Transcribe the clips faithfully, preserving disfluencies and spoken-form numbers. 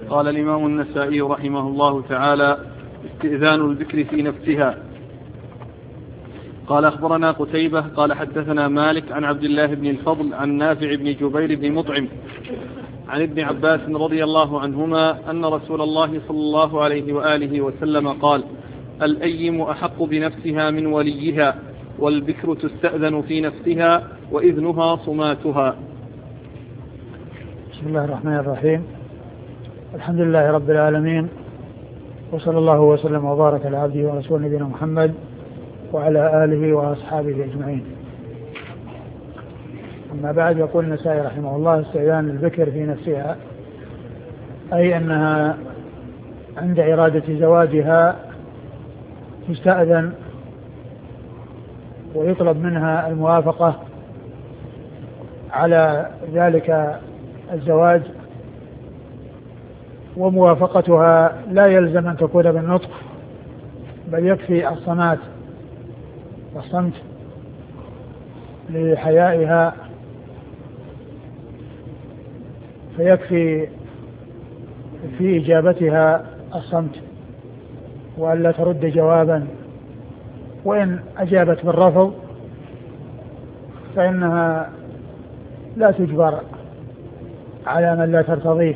قال الإمام النسائي رحمه الله تعالى: استئذان البكر في نفسها. قال أخبرنا قتيبة قال حدثنا مالك عن عبد الله بن الفضل عن نافع بن جبير بن مطعم عن ابن عباس رضي الله عنهما أن رسول الله صلى الله عليه وآله وسلم قال: الأيم أحق بنفسها من وليها، والبكر تستأذن في نفسها وإذنها صماتها. بسم الله الرحمن الرحيم. الحمد لله رب العالمين، وصلى الله وسلم وبارك على عبده ورسوله نبينا محمد وعلى آله وأصحابه أجمعين. أما بعد، يقول النسائي رحمه الله: استئذان البكر في نفسها، أي أنها عند إرادة زواجها تستأذن ويطلب منها الموافقة على ذلك الزواج، وموافقتها لا يلزم أن تكون بالنطق، بل يكفي الصمات والصمت لحيائها، فيكفي في إجابتها الصمت وألا ترد جوابا، وإن أجابت بالرفض فإنها لا تجبر على من لا ترتضيه.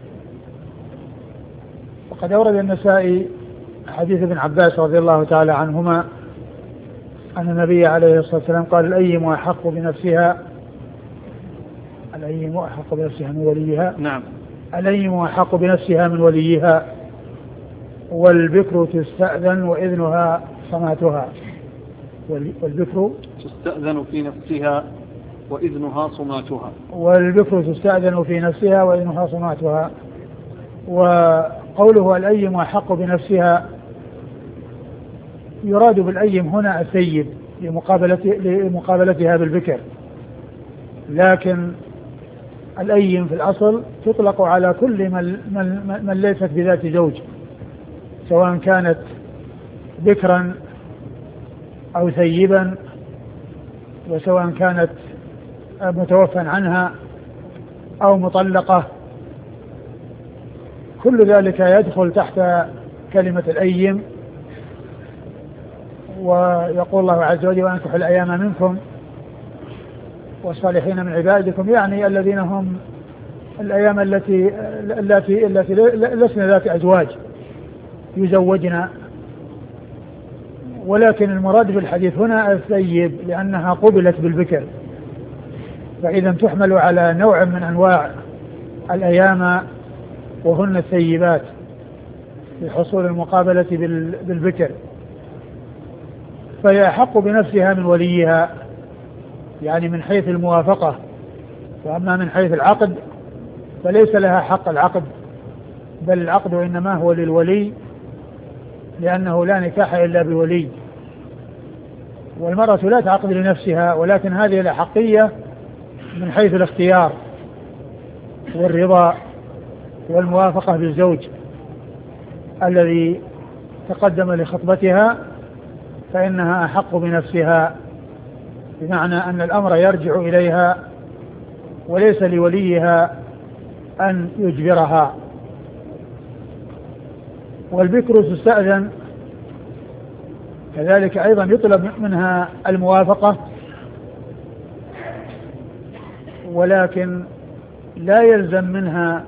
وقد أورد النسائي حديث ابن عباس رضي الله تعالى عنهما أن النبي عليه الصلاة والسلام قال: الأيم أحق بنفسها الأيم أحق بنفسها من وليها. نعم. الأيم أحق بنفسها من وليها، والبكر تستأذن وإذنها صماتها. والبكر تستأذن في نفسها وإذنها صماتها. والبكر تستأذن في نفسها وإذنها صماتها. وقوله الأيم أحق بنفسها، يراد بالأيم هنا الثيب لمقابلتها بالبكر، لكن الأيم في الأصل تطلق على كل من, من, من ليست بذات زوج، سواء كانت بكرا أو ثيبا، وسواء كانت متوفى عنها أو مطلقة، كل ذلك يدخل تحت كلمة الأيم. ويقول الله عز وجل: وأنكحوا الأيام منكم والصالحين من عبادكم، يعني الذين هم الأيام التي التي التي لسنا ذات أزواج يزوجنا، ولكن المراد بالحديث هنا الثيب لأنها قبلت بالبكر، فإذا تحمل على نوع من أنواع الأيام وهن الثيبات لحصول المقابلة بالبكر، فهي أحق بنفسها من وليها، يعني من حيث الموافقة. وأما من حيث العقد فليس لها حق العقد، بل العقد إنما هو للولي، لأنه لا نكاح إلا بولي، والمرأة لا تعقد لنفسها، ولكن هذه الأحقية من حيث الاختيار والرضا والموافقة بالزوج الذي تقدم لخطبتها، فإنها أحق بنفسها، بمعنى أن الأمر يرجع إليها وليس لوليها أن يجبرها. والبكر تستأذن كذلك أيضا يطلب منها الموافقة، ولكن لا يلزم منها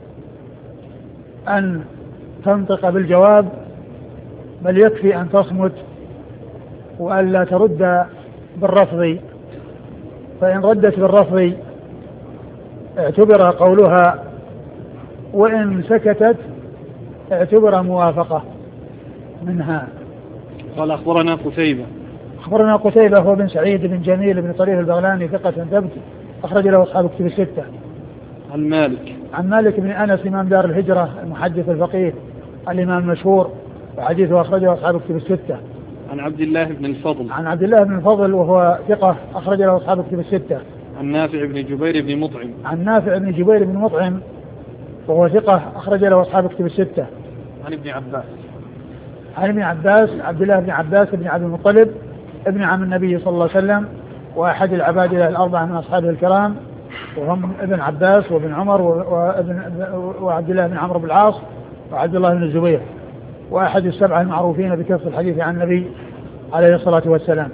أن تنطق بالجواب، بل يكفي أن تصمت وألا ترد بالرفض، فإن ردت بالرفض اعتبر قولها، وإن سكتت اعتبر موافقة منها. قال أخبرنا قتيبة أخبرنا قتيبة هو بن سعيد بن جميل بن طريف البغلاني ثقة ثبت، أخرج له أصحاب كتب الستة. عن مالك عن مالك بن أنس إمام دار الهجرة المحدث الفقيه الإمام المشهور، وحديثه أخرجه أصحاب كتب الستة. عن عبد الله بن الفضل عن عبد الله بن الفضل وهو ثقة أخرج له أصحاب كتب الستة. عن نافع بن جبير بن مطعم عن نافع بن جبير بن مطعم وهو ثقة أخرج له أصحاب كتب الستة. عن ابن عباس عن ابن عباس عبد الله بن عباس بن عبد المطلب ابن عم النبي صلى الله عليه وسلم، وأحد العباد الأربعة من أصحابه الكرام، وهم ابن عباس وابن عمر وابن وعبد الله بن عمرو بن العاص وعبد الله بن الزبير، وأحد السبعة المعروفين بكثرة الحديث عن النبي عليه الصلاة والسلام.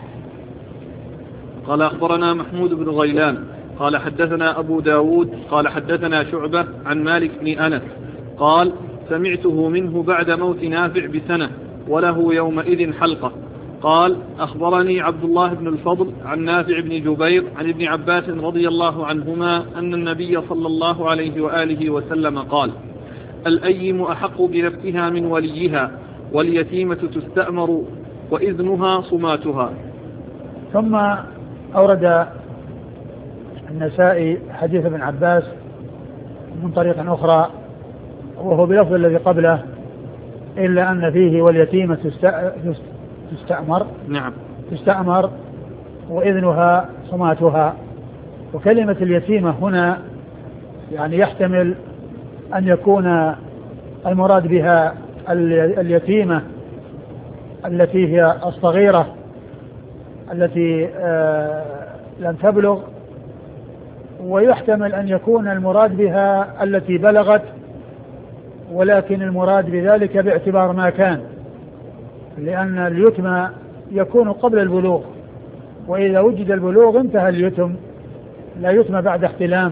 قال أخبرنا محمود بن غيلان قال حدثنا أبو داود قال حدثنا شعبة عن مالك بن أنس قال سمعته منه بعد موت نافع بسنة وله يومئذ حلقة. قال أخبرني عبد الله بن الفضل عن نافع بن جبير عن ابن عباس رضي الله عنهما أن النبي صلى الله عليه وآله وسلم قال الأيم أحق بنفسها من وليها واليتيمة تستأمر وإذنها صماتها. ثم أورد النسائي حديث ابن عباس من طريق أخرى وهو بلفظ الذي قبله إلا أن فيه واليتيمة تستأمر نعم تستأمر وإذنها صماتها. وكلمة اليتيمة هنا يعني يحتمل أن يكون المراد بها اليتيمة التي هي الصغيرة التي آه لم تبلغ، ويحتمل أن يكون المراد بها التي بلغت، ولكن المراد بذلك باعتبار ما كان، لأن اليتم يكون قبل البلوغ، وإذا وجد البلوغ انتهى اليتم، لا يتم بعد احتلام.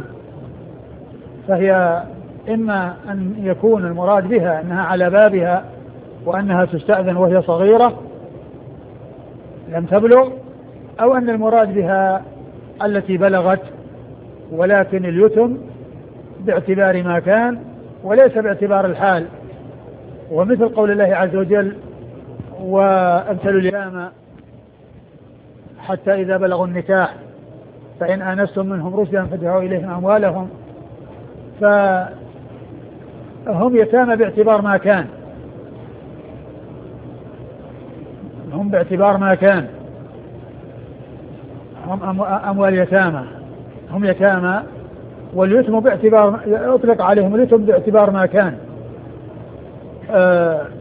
فهي إما أن يكون المراد بها أنها على بابها وأنها تستأذن وهي صغيرة لم تبلغ، أو أن المراد بها التي بلغت ولكن اليتم باعتبار ما كان وليس باعتبار الحال. ومثل قول الله عز وجل وابتلوا اليتامى حتى إذا بلغوا النكاح فإن آنستم منهم رشدا فادفعوا إليهم أموالهم، فهم يتامى باعتبار ما كان، هم باعتبار ما كان هم أموال يتامى، هم يتامى، واليتم باعتبار أطلق عليهم اليتم باعتبار ما كان. آه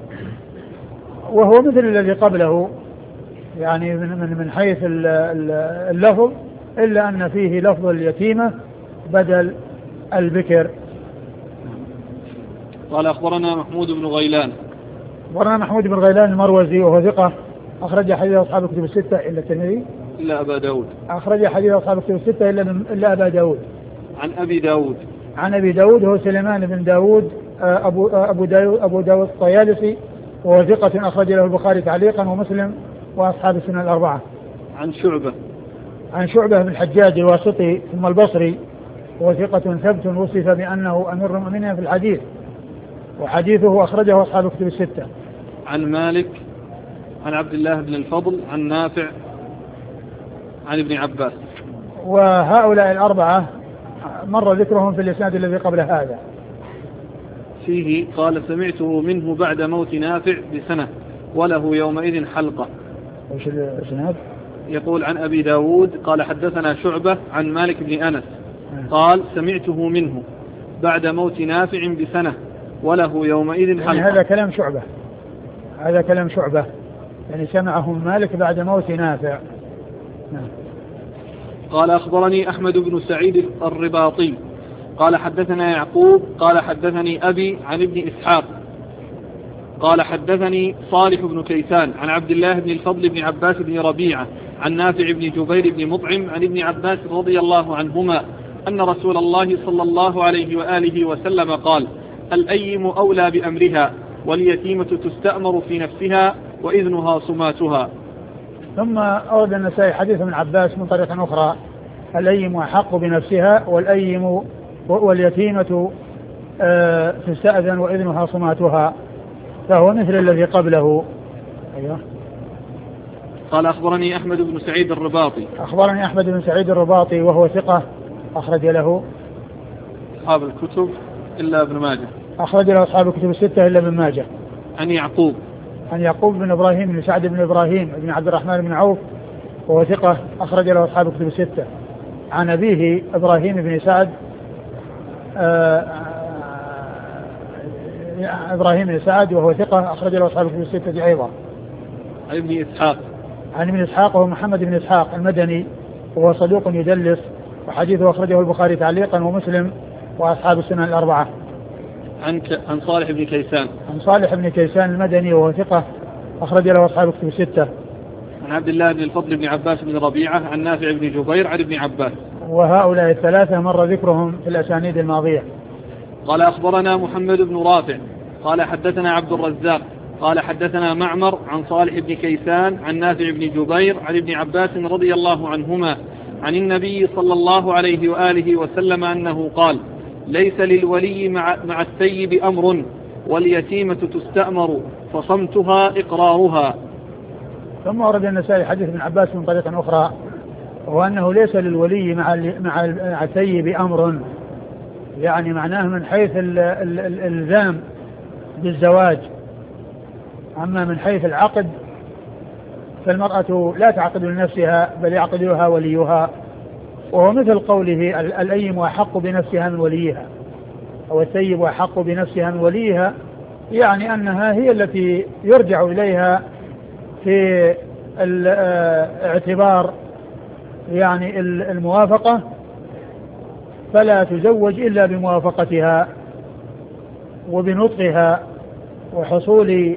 وهو مثل الذي قبله يعني من من حيث اللفظ، إلا أن فيه لفظ اليتيمة بدل البكر. قال أخبرنا محمود بن غيلان أخبرنا محمود بن غيلان المروزي وهو ثقة أخرج حديث أصحاب الكتب الستة إلا الترمذي إلا أبا داود أخرج حديث أصحاب الكتب الستة إلا إلا أبا داود. عن أبي داود عن أبي داود هو سليمان بن داود أبو أبو داود أبو داود الطيالسي وهو ثقة أخرج له البخاري تعليقا ومسلم وأصحاب السنن الأربعة. عن شعبة عن شعبة بن الحجاج الواسطي ثم البصري وهو ثقة ثبت وصف بأنه أمير المؤمنين في الحديث، وحديثه أخرجه أصحاب الكتب الستة. عن مالك عن عبد الله بن الفضل عن نافع عن ابن عباس. وهؤلاء الأربعة مر ذكرهم في الإسناد الذي قبل هذا. فيه قال سمعته منه بعد موت نافع بسنة وله يومئذ حلقة. وش الإسناد؟ يقول عن أبي داود قال حدثنا شعبة عن مالك بن أنس قال سمعته منه بعد موت نافع بسنة وله يومئذ حلقة. يعني هذا كلام شعبة، هذا كلام شعبة يعني سمعه مالك بعد موت نافع. نعم. قال أخبرني أحمد بن سعيد الرباطي قال حدثنا يعقوب قال حدثني أبي عن ابن إسحاق قال حدثني صالح بن كيسان عن عبد الله بن الفضل بن عباس بن ربيعة عن نافع بن جبير بن مطعم عن ابن عباس رضي الله عنهما أن رسول الله صلى الله عليه وآله وسلم قال الأيم أولى بأمرها واليتيمة تستأمر في نفسها وإذنها صماتها. ثم أورد النسائي حديث من عباس من طريقة أخرى الأيم أحق بنفسها والأيم واليتيمة آه تستأذن وإذنها صماتها، فهو مثل الذي قبله. أيوه. قال أخبرني أحمد بن سعيد الرباطي أخبرني أحمد بن سعيد الرباطي وهو ثقة أخرج له أصحاب الكتب إلا ابن ماجه أخرج له أصحاب الكتب الستة إلا ابن ماجه. عن يعقوب عن يعقوب بن إبراهيم بن سعد بن إبراهيم بن عبد الرحمن بن عوف وهو ثقة أخرج له أصحاب الكتب الستة. عن أبيه إبراهيم بن سعد آآ آآ إبراهيم بن سعد وهو ثقة أخرج له أصحاب الكتب الستة أيضا. عن ابن إسحاق عن ابن إسحاق وهو محمد بن إسحاق المدني وهو صدوق يدلس وحديثه أخرجه البخاري تعليقا ومسلم وأصحاب السنن الأربعة. عن عن صالح بن كيسان. عن صالح بن كيسان المدني وهو ثقة أخرج له أصحاب الكتب الستة. عن عبد الله بن الفضل بن عباس بن ربيعة عن نافع بن جبير عن ابن عباس. وهؤلاء الثلاثة مر ذكرهم في الأسانيد الماضية. قال أخبرنا محمد بن رافع قال حدثنا عبد الرزاق قال حدثنا معمر عن صالح بن كيسان عن نافع بن جبير عن ابن عباس رضي الله عنهما عن النبي صلى الله عليه وآله وسلم أنه قال: ليس للولي مع, مع الثيب أمر واليتيمة تستأمر فصمتها إقرارها. ثم ورد النسائي حديث ابن عباس من طريق أخرى وأنه ليس للولي مع مع الثيب أمر، يعني معناه من حيث الإلزام بالزواج. أما من حيث العقد فالمرأة لا تعقد لنفسها بل يعقدها وليها، وهو مثل قوله الأيم أحق بنفسها من وليها أو الثيب أحق بنفسها من وليها، يعني أنها هي التي يرجع إليها في الاعتبار يعني الموافقة، فلا تزوج إلا بموافقتها وبنطقها وحصول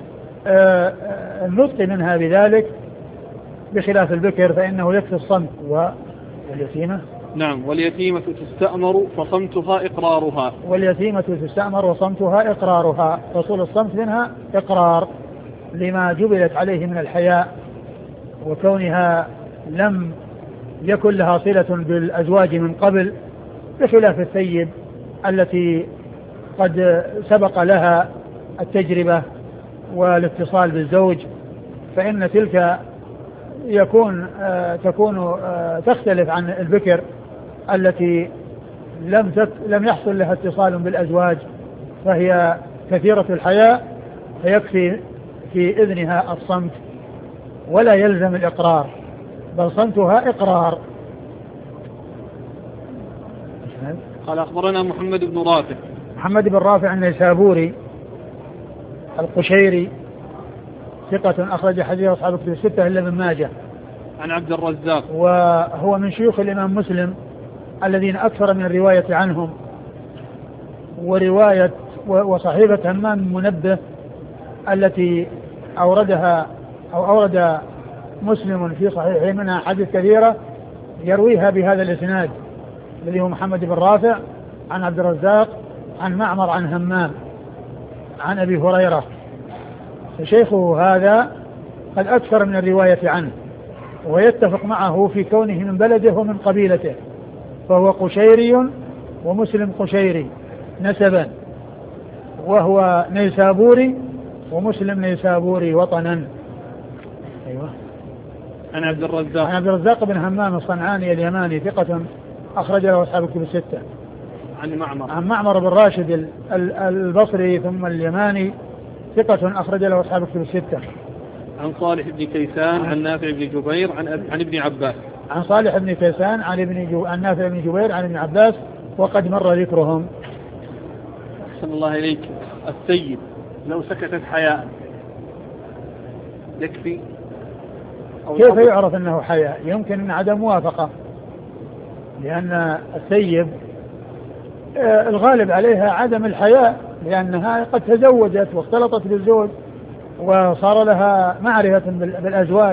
النطق منها بذلك، بخلاف البكر فإنه يكفي الصمت. واليتيمة نعم واليتيمة تستأمر فصمتها إقرارها. واليتيمة تستأمر وصمتها إقرارها، حصول الصمت منها إقرار لما جبلت عليه من الحياء وكونها لم يكن لها صلة بالأزواج من قبل، بخلاف الثيب التي قد سبق لها التجربة والاتصال بالزوج، فإن تلك يكون آه تكون آه تختلف عن البكر التي لم تك لم يحصل لها اتصال بالأزواج، فهي كثيرة الحياء فيكفي في إذنها الصمت ولا يلزم الإقرار، بل صمتها إقرار. قال أخبرنا محمد بن رافع. محمد بن رافع النيسابوري القشيري ثقة أخرج حديث أصحاب الكتب الستة إلا ابن ماجه. عن عبد الرزاق وهو من شيوخ الإمام مسلم الذين أكثر من الرواية عنهم، ورواية وصحيفة همام منبه التي أوردها أو أورد مسلم في صحيحه منها حديث كثيرة يرويها بهذا الإسناد الذي هو محمد بن رافع عن عبد الرزاق عن معمر عن همام عن أبي هريرة. شيخه هذا قد أكثر من الرواية عنه، ويتفق معه في كونه من بلده ومن قبيلته، فهو قشيري ومسلم قشيري نسبا، وهو نيسابوري ومسلم نيسابوري وطنا. أيوة. عن عبد الرزاق عن عبد الرزاق بن همام الصنعاني اليماني ثقة أخرج له أصحاب الكتب الستة. عن معمر عن معمر بن راشد البصري ثم اليماني ثقة أخرج له أصحاب الكتب الستة. عن صالح بن كيسان عن نافع بن جبير عن عن ابن عباس. عن صالح بن كيسان عن ابن جو... عن نافع بن جبير عن ابن عباس وقد مر ذكرهم. أحسن الله إليك. السيد لو سكتت حياء يكفي؟ أو كيف يعرف أنه حياء؟ يمكن أن عدم موافقة، لأن السيد الغالب عليها عدم الحياء، لأنها قد تزوجت واختلطت بالزوج وصار لها معرفة بالأزواج،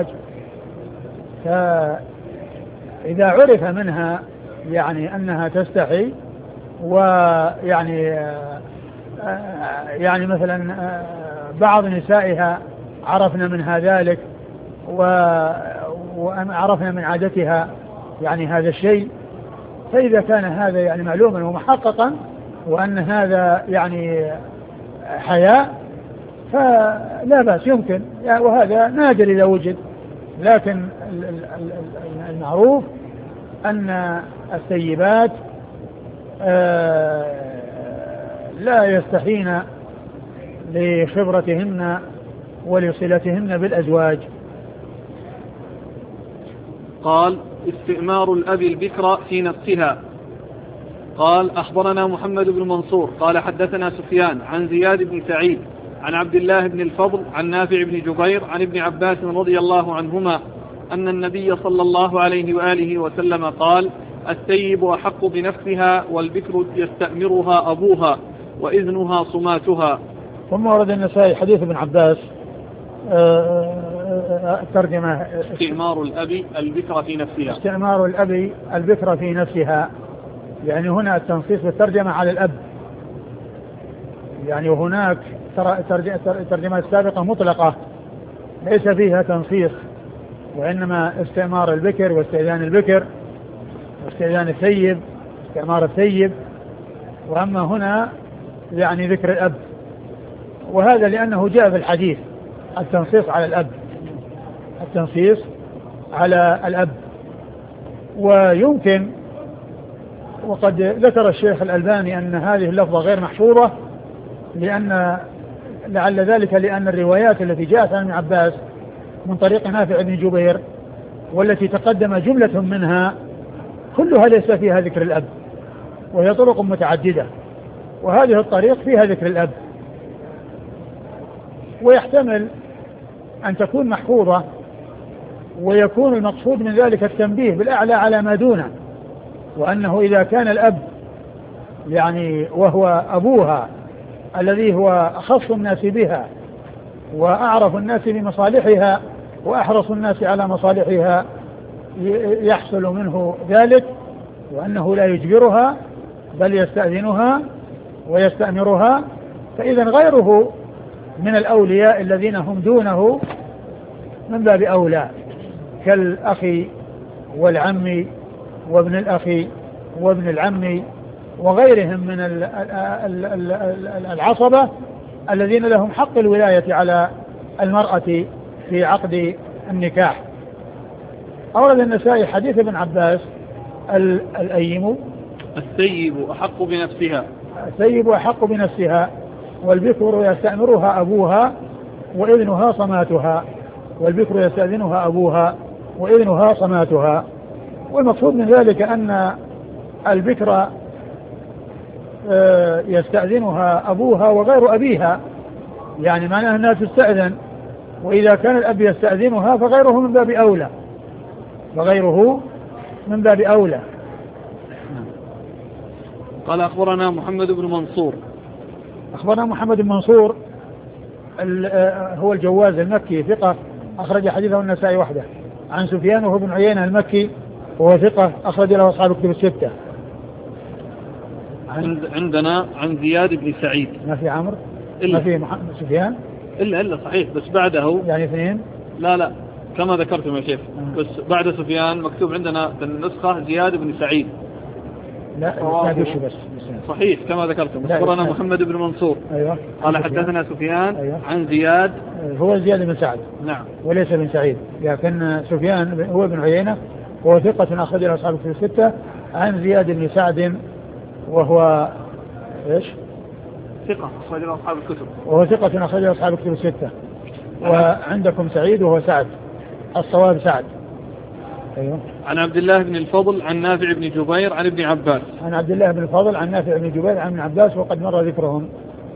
فإذا عرف منها يعني أنها تستحي، ويعني يعني مثلا بعض نسائها عرفنا منها ذلك وعرفنا من عادتها يعني هذا الشيء، فإذا كان هذا يعني معلوما ومحققا وأن هذا يعني حياء فلا بأس يمكن، وهذا نادر إذا وجد، لكن المعروف أن السيبات لا يستحين لخبرتهن ولصلتهن بالأزواج. قال: استئمار الأب البكر في نفسها. قال: أخبرنا محمد بن منصور قال حدثنا سفيان عن زياد بن سعيد عن عبد الله بن الفضل عن نافع بن جبير عن ابن عباس رضي الله عنهما أن النبي صلى الله عليه وآله وسلم قال: الثيب أحق بنفسها والبكر يستأمرها أبوها وإذنها صماتها. ثم ورد النسائي حديث ابن عباس الترجمة استعمار الأب البكر في نفسها. استعمار الأب البكر في نفسها، يعني هنا التنصيص بالترجمة على الأب، يعني وهناك الترجمة السابقة مطلقة ليس فيها تنصيص، وإنما استعمار البكر واستئذان البكر واستئذان الثيب استعمار الثيب، وأما هنا يعني ذكر الأب، وهذا لأنه جاء في الحديث التنصيص على الأب التنصيص على الأب. ويمكن وقد ذكر الشيخ الألباني أن هذه اللفظة غير محفوظة، لأن لعل ذلك لأن الروايات التي جاءت عن ابن عباس من طريق نافع بن جبير والتي تقدم جملة منها كلها ليس فيها ذكر الأب، وهي طرق متعددة، وهذه الطريق فيها ذكر الأب، ويحتمل أن تكون محفوظة ويكون المقصود من ذلك التنبيه بالأعلى على ما دونه، وأنه إذا كان الأب يعني وهو أبوها الذي هو أخص الناس بها وأعرف الناس بمصالحها وأحرص الناس على مصالحها يحصل منه ذلك، وأنه لا يجبرها بل يستأذنها ويستأمرها، فإذا غيره من الأولياء الذين هم دونه من باب أولى كالأخ والعم وابن الأخ وابن العم وغيرهم من العصبة الذين لهم حق الولاية على المرأة في عقد النكاح. أورد النسائي حديث ابن عباس الأيم الثيب أحق بنفسها الثيب أحق بنفسها والبكر يستأمرها أبوها وإذنها صماتها والبكر يستأذنها أبوها وإذنها صماتها. والمقصود من ذلك أن البكر يستأذنها أبوها وغير أبيها، يعني معناه أنها تستأذن، وإذا كان الأب يستأذنها فغيره من باب أولى فغيره من باب أولى. قال أخبرنا محمد بن منصور أخبرنا محمد بن منصور هو الجواز المكي ثقة أخرج حديثه النسائي وحده، عن سفيان وهو بن عيينة المكي وهو ثقة أخرج له أصحاب الكتب الستة. عندنا عن زياد بن سعيد ما في عمرو ما في محمد سفيان إلا إلا صحيح، بس بعده يعني اثنين لا لا كما ذكرتم يا شيخ آه. بس بعد سفيان مكتوب عندنا في النسخة زياد بن سعيد. لا لا بس بس صحيح كما ذكرتم. أخبرنا محمد بن منصور أيوة. قال حدثنا سفيان أيوة. عن زياد هو زياد بن سعد نعم وليس بن سعيد، لكن سفيان هو بن عيينة وهو ثقة أخرج له أصحاب الكتب الستة، عن زياد بن سعد وهو ايش؟ ثقة أخرج له أصحاب الكتب وهو ثقة أخرج له أصحاب الكتب الستة. وعندكم سعيد وهو سعد، الصواب سعد. أيوة. عن عبد الله بن الفضل عن نافع بن جبير عن ابن عباس عن عبد الله بن الفضل عن نافع بن جبير عن ابن عباس وقد مر ذكرهم.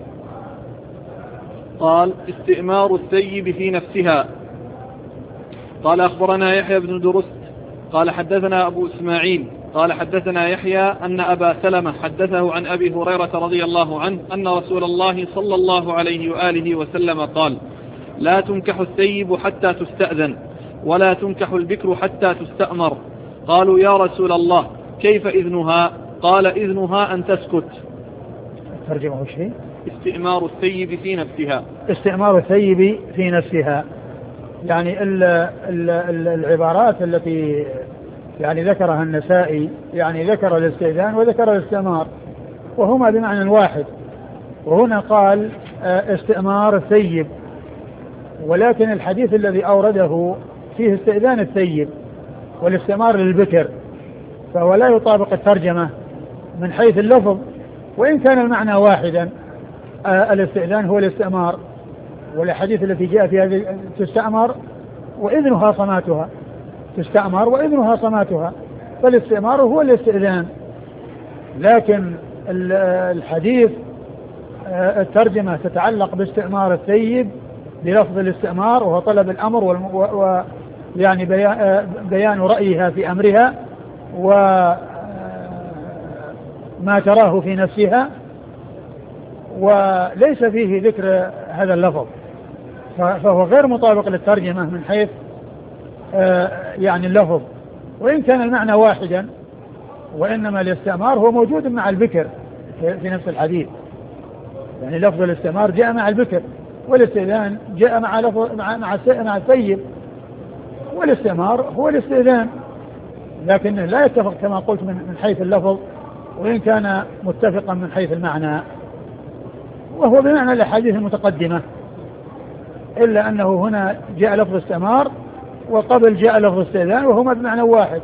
قال استئمار الثيب في نفسها. قال أخبرنا يحيى بن درست قال حدثنا أبو إسماعيل قال حدثنا يحيى أن أبا سلمة حدثه عن أبي هريرة رضي الله عنه أن رسول الله صلى الله عليه وآله وسلم قال لا تنكح الثيب حتى تستأذن ولا تنكح البكر حتى تستأمر. قالوا يا رسول الله كيف إذنها؟ قال إذنها أن تسكت. ترجمه شيء استئمار الثيب في نفسها استئمار الثيب في نفسها، يعني ال ال ال العبارات التي يعني ذكرها النسائي يعني ذكر الاستئذان وذكر الاستئمار وهما بمعنى واحد، وهنا قال استئمار الثيب، ولكن الحديث الذي أورده فيه استئذان الثيب والاستئمار للبكر، فهو لا يطابق الترجمة من حيث اللفظ، وإن كان المعنى واحدا الاستئذان هو الاستئمار، والحديث التي جاء في هذه تستأمر وإذنها صماتها تستأمر وإذنها صماتها، فالاستئمار هو الاستئذان، لكن الحديث الترجمة تتعلق باستئمار الثيب بلفظ الاستئمار وهو طلب الأمر ويعني بيان رأيها في أمرها ما تراه في نفسها، وليس فيه ذكر هذا اللفظ، فهو غير مطابق للترجمة من حيث يعني اللفظ، وإن كان المعنى واحدا، وإنما الاستعمار هو موجود مع البكر في نفس الحديث. يعني لفظ الاستعمار جاء مع البكر، والاستئذان جاء مع لفظ مع مع مع الثيب، والاستعمار هو الاستئذان، لكنه لا يتفق كما قلت من حيث اللفظ، وإن كان متفقا من حيث المعنى، وهو بمعنى الأحاديث المتقدمة، إلا أنه هنا جاء لفظ استعمار وقبل جاء لفظ استئذان، وهما بمعنى واحد.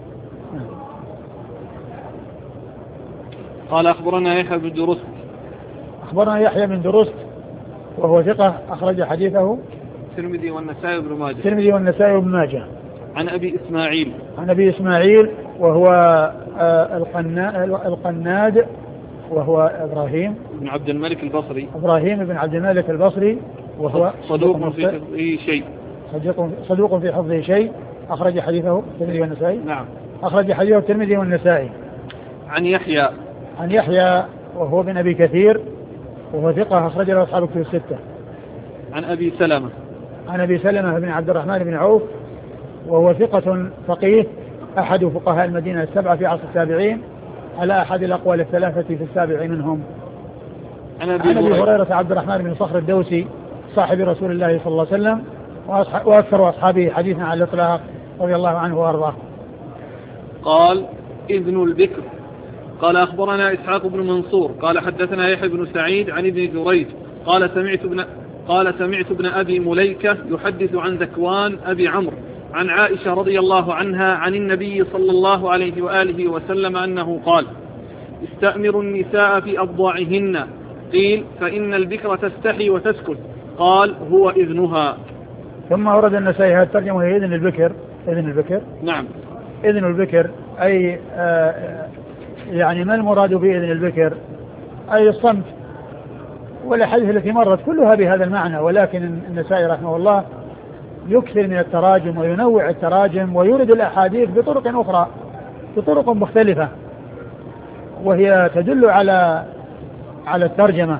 قال أخبرنا يحيى بن درست. أخبرنا يحيى بن درست وهو ثقة أخرج حديثه الترمذي والنسائي وابن ماجه. الترمذي والنسائي وابن ماجه. عن أبي إسماعيل. عن أبي إسماعيل وهو آه القناد، وهو إبراهيم بن عبد الملك البصري. إبراهيم بن عبد الملك البصري، وهو صدوق في حفظه شيء. صدوق صدوق في حفظه شيء، أخرج حديثه الترمذي والنسائي. نعم. أخرج حديثه الترمذي والنسائي. عن يحيى. عن يحيى وهو بن أبي كثير، وهو ثقة أخرج له أصحاب الكتب الستة. عن أبي سلمة. عن أبي سلمة بن عبد الرحمن بن عوف، وهو ثقة فقيه أحد فقهاء المدينة السبعة في عصر التابعين، على أحد الأقوال الثلاثة في السابع منهم. عن أبي هريرة عبد الرحمن بن صخر الدوسي صاحب رسول الله صلى الله عليه وسلم، وأكثر أصحابه حديثا على الإطلاق رضي الله عنه وأرضاه. قال: إذن البكر. قال: أخبرنا إسحاق بن منصور قال حدثنا يحيى بن سعيد عن ابن جريج قال سمعت ابن قال سمعت ابن أبي مليكة يحدث عن ذكوان أبي عمرو عن عائشة رضي الله عنها عن النبي صلى الله عليه وآله وسلم أنه قال: استأمروا النساء في أبضاعهن. قيل: فإن البكر تستحي وتسكت. قال: هو إذنها. ثم ورد النسائي هذه الترجمة وهي إذن البكر. إذن البكر نعم. إذن البكر أي آه يعني ما المراد بإذن البكر؟ أي الصمت. والأحاديث التي مرت كلها بهذا المعنى، ولكن النسائي رحمه الله يكثر من التراجم وينوع التراجم ويورد الأحاديث بطرق أخرى بطرق مختلفة، وهي تدل على على الترجمة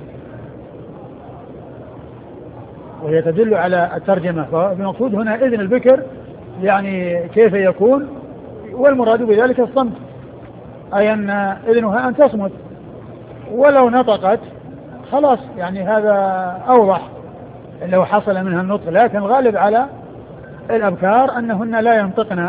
وهي تدل على الترجمة فالمقصود هنا إذن البكر يعني كيف يكون، والمراد بذلك الصمت، أي أن إذنها أن تصمت، ولو نطقت خلاص يعني هذا أوضح لو حصل منها النطق، لكن الغالب على الأبكار أنهن لا ينطقن.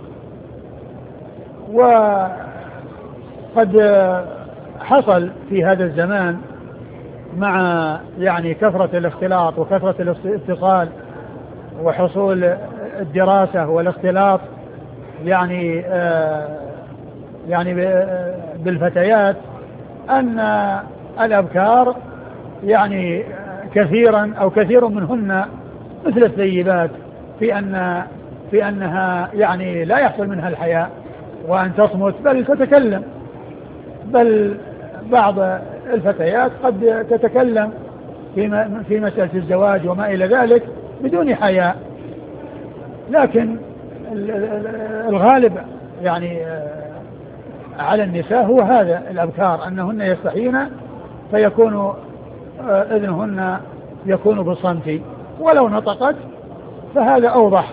وقد حصل في هذا الزمان مع يعني كثرة الاختلاط وكثرة الاتصال وحصول الدراسة والاختلاط يعني آه يعني بالفتيات أن الأبكار يعني كثيرا أو كثير منهن مثل الثيبات في أن في أنها يعني لا يحصل منها الحياء وأن تصمت بل تتكلم، بل بعض الفتيات قد تتكلم في في مسألة الزواج وما إلى ذلك بدون حياء، لكن الغالب يعني على النساء هو هذا الأبكار أنهن يستحين فيكون إذنهن يكون بالصمت، ولو نطقت فهذا أوضح،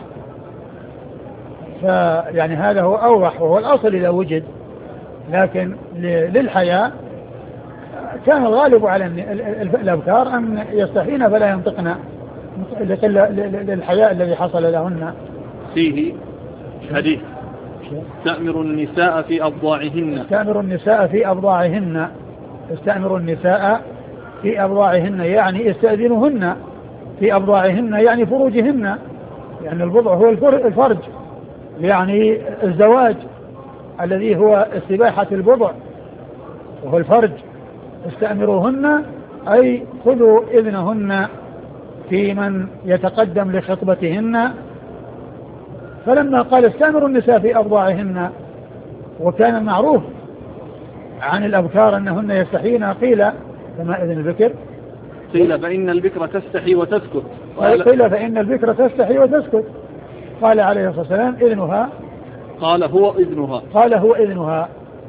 فيعني هذا هو أوضح وهو الأصل إذا وجد، لكن للحياء كان الغالب على الأبكار أن يستحين فلا ينطقن للحياء الذي حصل لهن. فيه حديث استأمروا النساء في أبضاعهن. استأمروا النساء في أبضاعهن. استأمروا النساء في أبضاعهن يعني استأذنهن في أبضاعهن يعني فروجهن، يعني البضع هو الفرج، يعني الزواج الذي هو استباحة البضع وهو الفرج. استأمروهن أي خذوا إذنهن في من يتقدم لخطبتهن. فلما قال استأمروا النساء في أبضاعهن وكان المعروف عن الأبكار أنهن يستحين، قيل كما إذن البكر قيل فإن البكر تستحي وتسكت. قيل فإن البكر تستحي وتسكت. قال عليه الصلاة والسلام إذنها. قال هو إذنها. قال هو إذنها.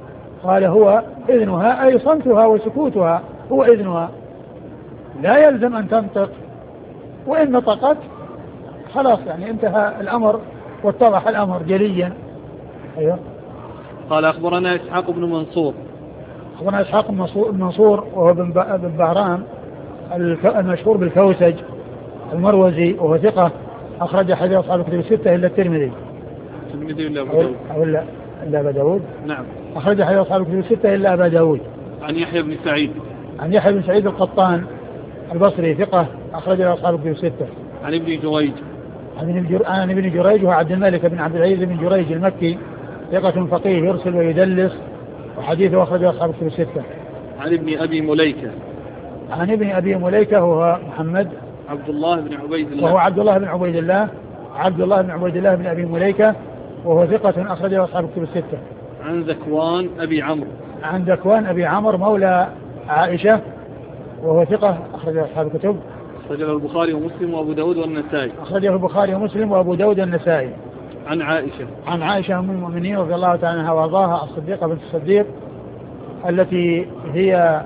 قال هو إذنها أي صمتها وسكوتها هو إذنها، لا يلزم أن تنطق، وإن نطقت خلاص يعني انتهى الأمر واتضح الأمر جليا. أيوه. قال أخبرنا إسحاق بن منصور. أخبرنا إسحاق بن منصور وهو بن بهرام المشهور بالكوسج المروزي، وهو ثقة أخرج حديث أصحاب الكتب الستة إلا الترمذي. الترمذي إلا أبو داود. أو إلا إلا أبا داود. نعم. أخرج حديث أصحاب الكتب الستة إلا أبا داود. عن يحيى بن سعيد. عن يحيى بن سعيد القطان البصري ثقة أخرج أصحاب الكتب الستة. عن ابن جريج. عن ابن جريج وعبد الملك بن عبد العزيز بن جريج المكي ثقة فقيه يرسل ويدلس، وحديثه أخرج أصحاب الكتب الستة. عن ابن أبي مليكة. عن ابن أبي مليكة وهو محمد عبد الله بن عبيد الله. وهو عبد الله بن عبيد الله عبد الله بن عبيد الله بن أبي مليكة وهو ثقة أخرج أصحاب الكتب الستة. عن ذكوان أبي عمرو. عن ذكوان أبي عمرو مولى عائشة وهو ثقة أخرج أصحاب الكتب. أخرجه البخاري ومسلم وأبو داود والنسائي. أخرجه البخاري ومسلم وأبو داود والنسائي. عن عائشة. عن عائشة أم المؤمنين رضي الله تعالى عنها وأرضاها الصديقة بنت الصديق التي هي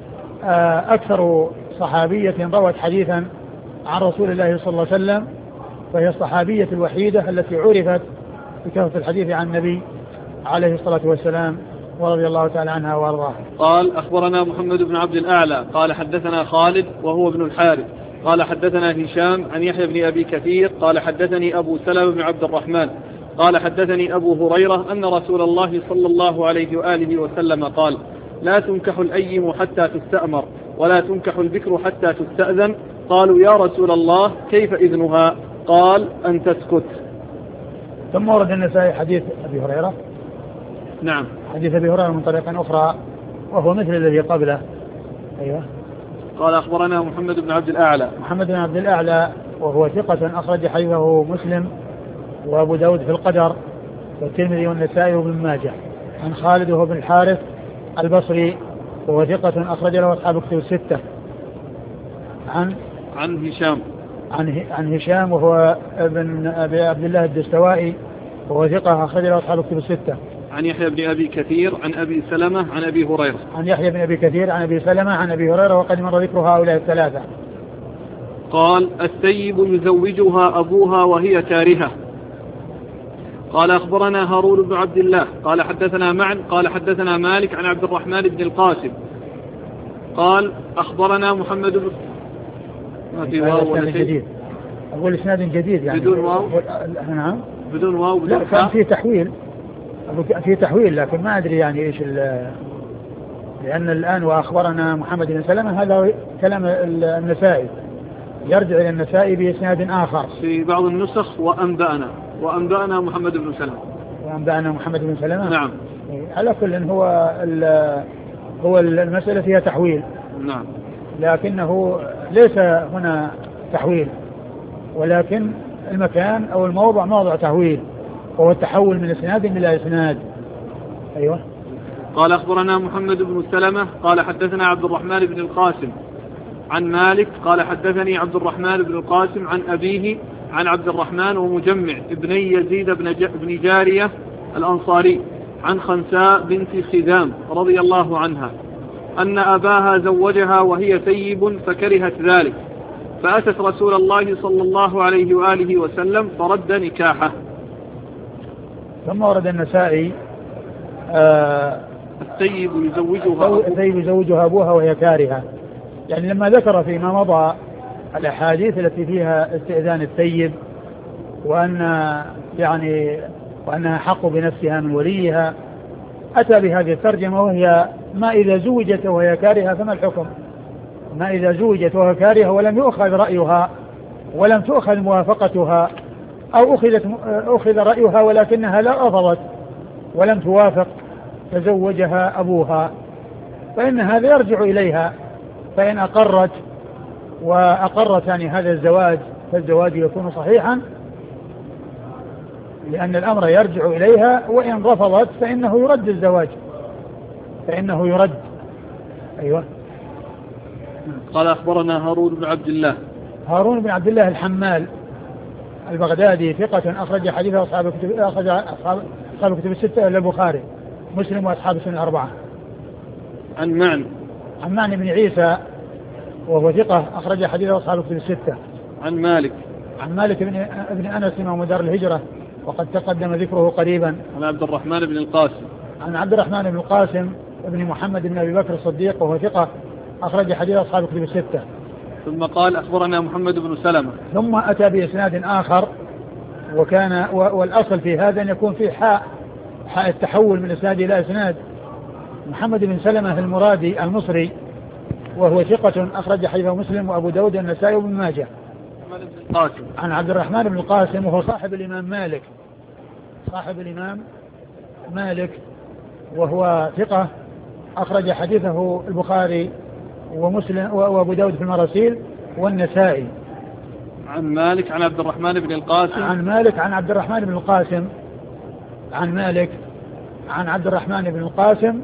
أكثر صحابية روت حديثا عن رسول الله صلى الله عليه وسلم، فهي الصحابية الوحيدة التي عرفت بكثرة الحديث عن النبي عليه الصلاة والسلام ورضي الله تعالى عنها وأرضاها. قال أخبرنا محمد بن عبد الأعلى قال حدثنا خالد وهو ابن الحارث قال حدثنا هشام عن يحيى بن أبي كثير قال حدثني أبو سلمة بن عبد الرحمن قال حدثني أبو هريرة أن رسول الله صلى الله عليه وآله وسلم قال لا تنكح الأيم حتى تستأمر ولا تنكح البكر حتى تستأذن. قالوا يا رسول الله كيف إذنها؟ قال أن تسكت. ثم ورد النسائي حديث أبي هريرة. نعم. حديث أبي هريرة من طريق أخرى وهو مثل الذي قبله. أيوة. قال أخبرنا محمد بن عبد الأعلى. محمد بن عبد الأعلى وهو ثقة أخرج حديثه مسلم وأبو داود في القدر والترمذي والنسائي وابن ماجه. عن خالد وهو بن الحارث البصري وهو ثقة أخرج له أصحاب الكتب الستة. عن عن هشام. عن عن هشام وهو ابن أبي عبد الله الدستوائي وهو ثقة أخرج له أصحاب الكتب الستة. عن يحيى بن أبي كثير عن أبي سلمة عن أبي هريرة. عن يحيى بن أبي كثير عن أبي سلمة عن أبي هريرة وقد مر ذكر هؤلاء الثلاثة. قال الثيب يزوجها أبوها وهي كارهة. قال أخبرنا هارون بن عبد الله قال حدثنا معن قال حدثنا مالك عن عبد الرحمن بن القاسم قال أخبرنا محمد بن ما في واو ولا شيء. أقول إسناد جديد يعني بدون واو. نعم بدون واو بدون لا كان في تحويل في تحويل لكن ما أدري يعني إيش لأن الآن وأخبرنا محمد بن سلمة هذا كلام النسائي يرجع إلى النسائي بإسناد آخر في بعض النسخ وأنبأنا وأنبأنا محمد بن سلمة وأنبأنا محمد بن سلمة. نعم. على كل هو هو المسألة فيها تحويل. نعم. لكنه ليس هنا تحويل ولكن المكان أو الموضع موضع تحويل وهو التحول من إسناد إلى إسناد. أيوة. قال أخبرنا محمد بن سلمة قال حدثنا عبد الرحمن بن القاسم عن مالك قال حدثني عبد الرحمن بن القاسم عن أبيه عن عبد الرحمن ومجمع ابني يزيد بن جارية الأنصاري عن خنساء بنت خذام رضي الله عنها أن أباها زوجها وهي ثيب فكرهت ذلك فأتت رسول الله صلى الله عليه وآله وسلم فرد نكاحه. ثم ورد النسائي آه الثيب يزوجها الثيب يزوجها أبوها وهي كارهة، يعني لما ذكر فيما مضى الأحاديث التي فيها استئذان الثيب وأن يعني وأنها حق بنفسها من وليها أتى بهذه الترجمة وهي ما إذا زوجت وهي كارهة فما الحكم؟ ما إذا زوجت وهي كارهة ولم يؤخذ رأيها ولم تؤخذ موافقتها أو أخذت أخذ رأيها ولكنها لا رفضت ولم توافق تزوجها أبوها فإن هذا يرجع إليها، فإن أقرت وأقرت يعني هذا الزواج فالزواج يكون صحيحا لأن الأمر يرجع إليها، وإن رفضت فإنه يرد الزواج فإنه يرد. أيوة. قال أخبرنا هارون بن عبد الله. هارون بن عبد الله الحمال البغدادي ثقة أخرج حديث أصحاب الكتب أخرج أصحاب الكتب الستة إلا البخاري مسلم وأصحاب السنن الأربعة. عن معنى عن معنى بن عيسى وهو ثقة أخرج حديثه أصحاب الكتب الستة. عن مالك عن مالك بن, بن أنس إمام دار الهجرة وقد تقدم ذكره قريبا. عن عبد الرحمن بن القاسم عن عبد الرحمن بن القاسم ابن محمد بن أبي بكر الصديق وهو ثقة أخرج حديث أصحاب الكتب الستة. ثم قال أخبرنا محمد بن سلمة. ثم أتى بإسناد آخر وكان والأصل في هذا أن يكون في حاء حاء التحول من إسناد إلى إسناد. محمد بن سلمة المرادي المصري وهو ثقة أخرج حديثه مسلم وأبو داود النسائي وابن ماجه. عن عبد الرحمن بن القاسم وهو صاحب الإمام مالك صاحب الإمام مالك وهو ثقة أخرج حديثه البخاري ومسلم وأبو داود في المراسيل والنسائي. عن مالك عن عبد الرحمن بن القاسم. عن مالك عن عبد الرحمن بن القاسم عن مالك عن عبد الرحمن بن القاسم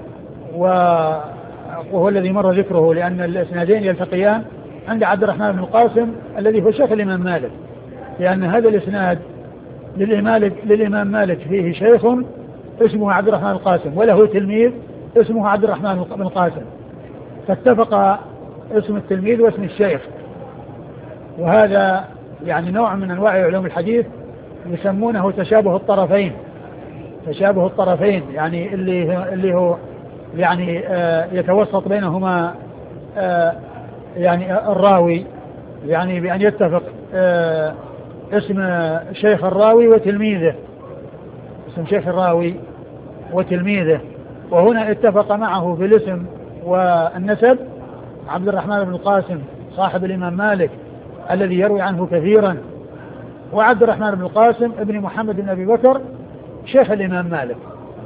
وهو الذي مر ذكره لأن الإسنادين يلتقيان عند عبد الرحمن بن القاسم الذي هو شيخ الإمام مالك لأن هذا الإسناد للإمام مالك فيه شيخ اسمه عبد الرحمن القاسم وله تلميذ اسمه عبد الرحمن بن القاسم فاتفق اسم التلميذ واسم الشيخ. وهذا يعني نوع من أنواع علوم الحديث يسمونه تشابه الطرفين تشابه الطرفين يعني اللي اللي هو يعني آه يتوسط بينهما آه يعني الراوي يعني بأن يتفق آه اسم شيخ الراوي وتلميذه اسم شيخ الراوي وتلميذه. وهنا اتفق معه في الاسم والنسب عبد الرحمن بن القاسم صاحب الإمام مالك الذي يروي عنه كثيرا وعبد الرحمن بن القاسم ابن محمد بن أبي بكر شيخ الإمام مالك.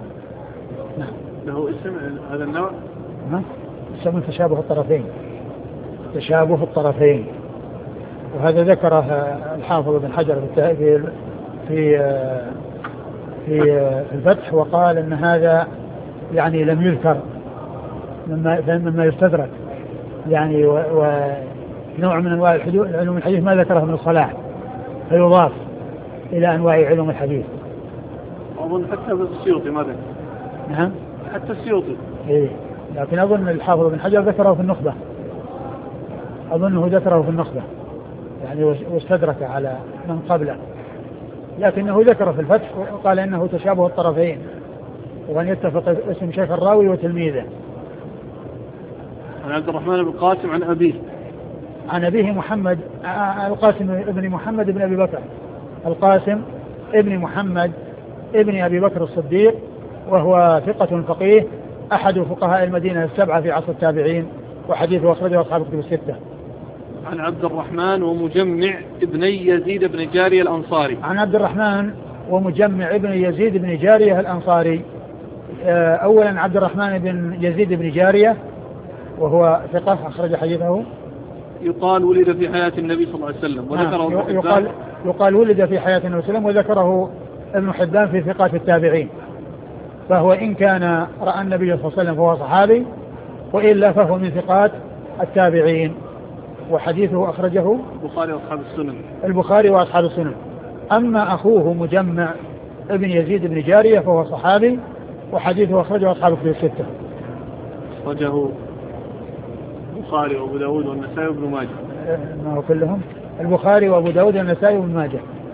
له اسم هذا النوع اسم تشابه الطرفين تشابه الطرفين وهذا ذكره الحافظ بن حجر في في في الفتح وقال ان هذا يعني لم يذكر مما مما يستدرك يعني ونوع من انواع علوم الحديث ما ذكره من الصلاح فيضاف الى انواع علوم الحديث. اظن حتى السيوطي ما ذكر. نعم حتى السيوطي ايه لكن اظن الحافظ بن حجر ذكره في النخبة اظنه ذكره في النخبة يعني واستدرك على من قبله لكنه ذكر في الفتح وقال انه تشابه الطرفين وأن يتفق اسم شيخ الراوي وتلميذه. عن عبد الرحمن بن القاسم عن أبيه عن أبيه محمد القاسم ابن محمد بن أبي بكر القاسم ابن محمد ابن أبي بكر الصديق وهو ثقة فقيه أحد فقهاء المدينة السبعة في عصر التابعين وحديثه أخرجه أصحاب الكتب الستة. عن عبد الرحمن ومجمع ابني يزيد بن جارية الأنصاري. عن عبد الرحمن ومجمع ابن يزيد بن جارية الأنصاري. أولا عبد الرحمن بن يزيد بن جارية وهو ثقة أخرج حديثه. يقال ولد في حياة النبي صلى الله عليه وسلم وذكره آه يقال, يقال ولد في حياة النبي صلى الله عليه وسلم وذكره ابن حبان في ثقات التابعين فهو إن كان رأى النبي صلى الله عليه وسلم فهو صحابي وإلا فهو من ثقات التابعين وحديثه أخرجه البخاري وأصحاب السنن البخاري وأصحاب السنن. أما أخوه مجمع ابن يزيد بن جارية فهو صحابي وحديثه أخرجه أصحاب الكتب الستة. أخرجه البخاري وأبو داود والنسائي وابن ماجه. ما هو كلهم البخاري وأبو داود والنسائي وابن ماجه.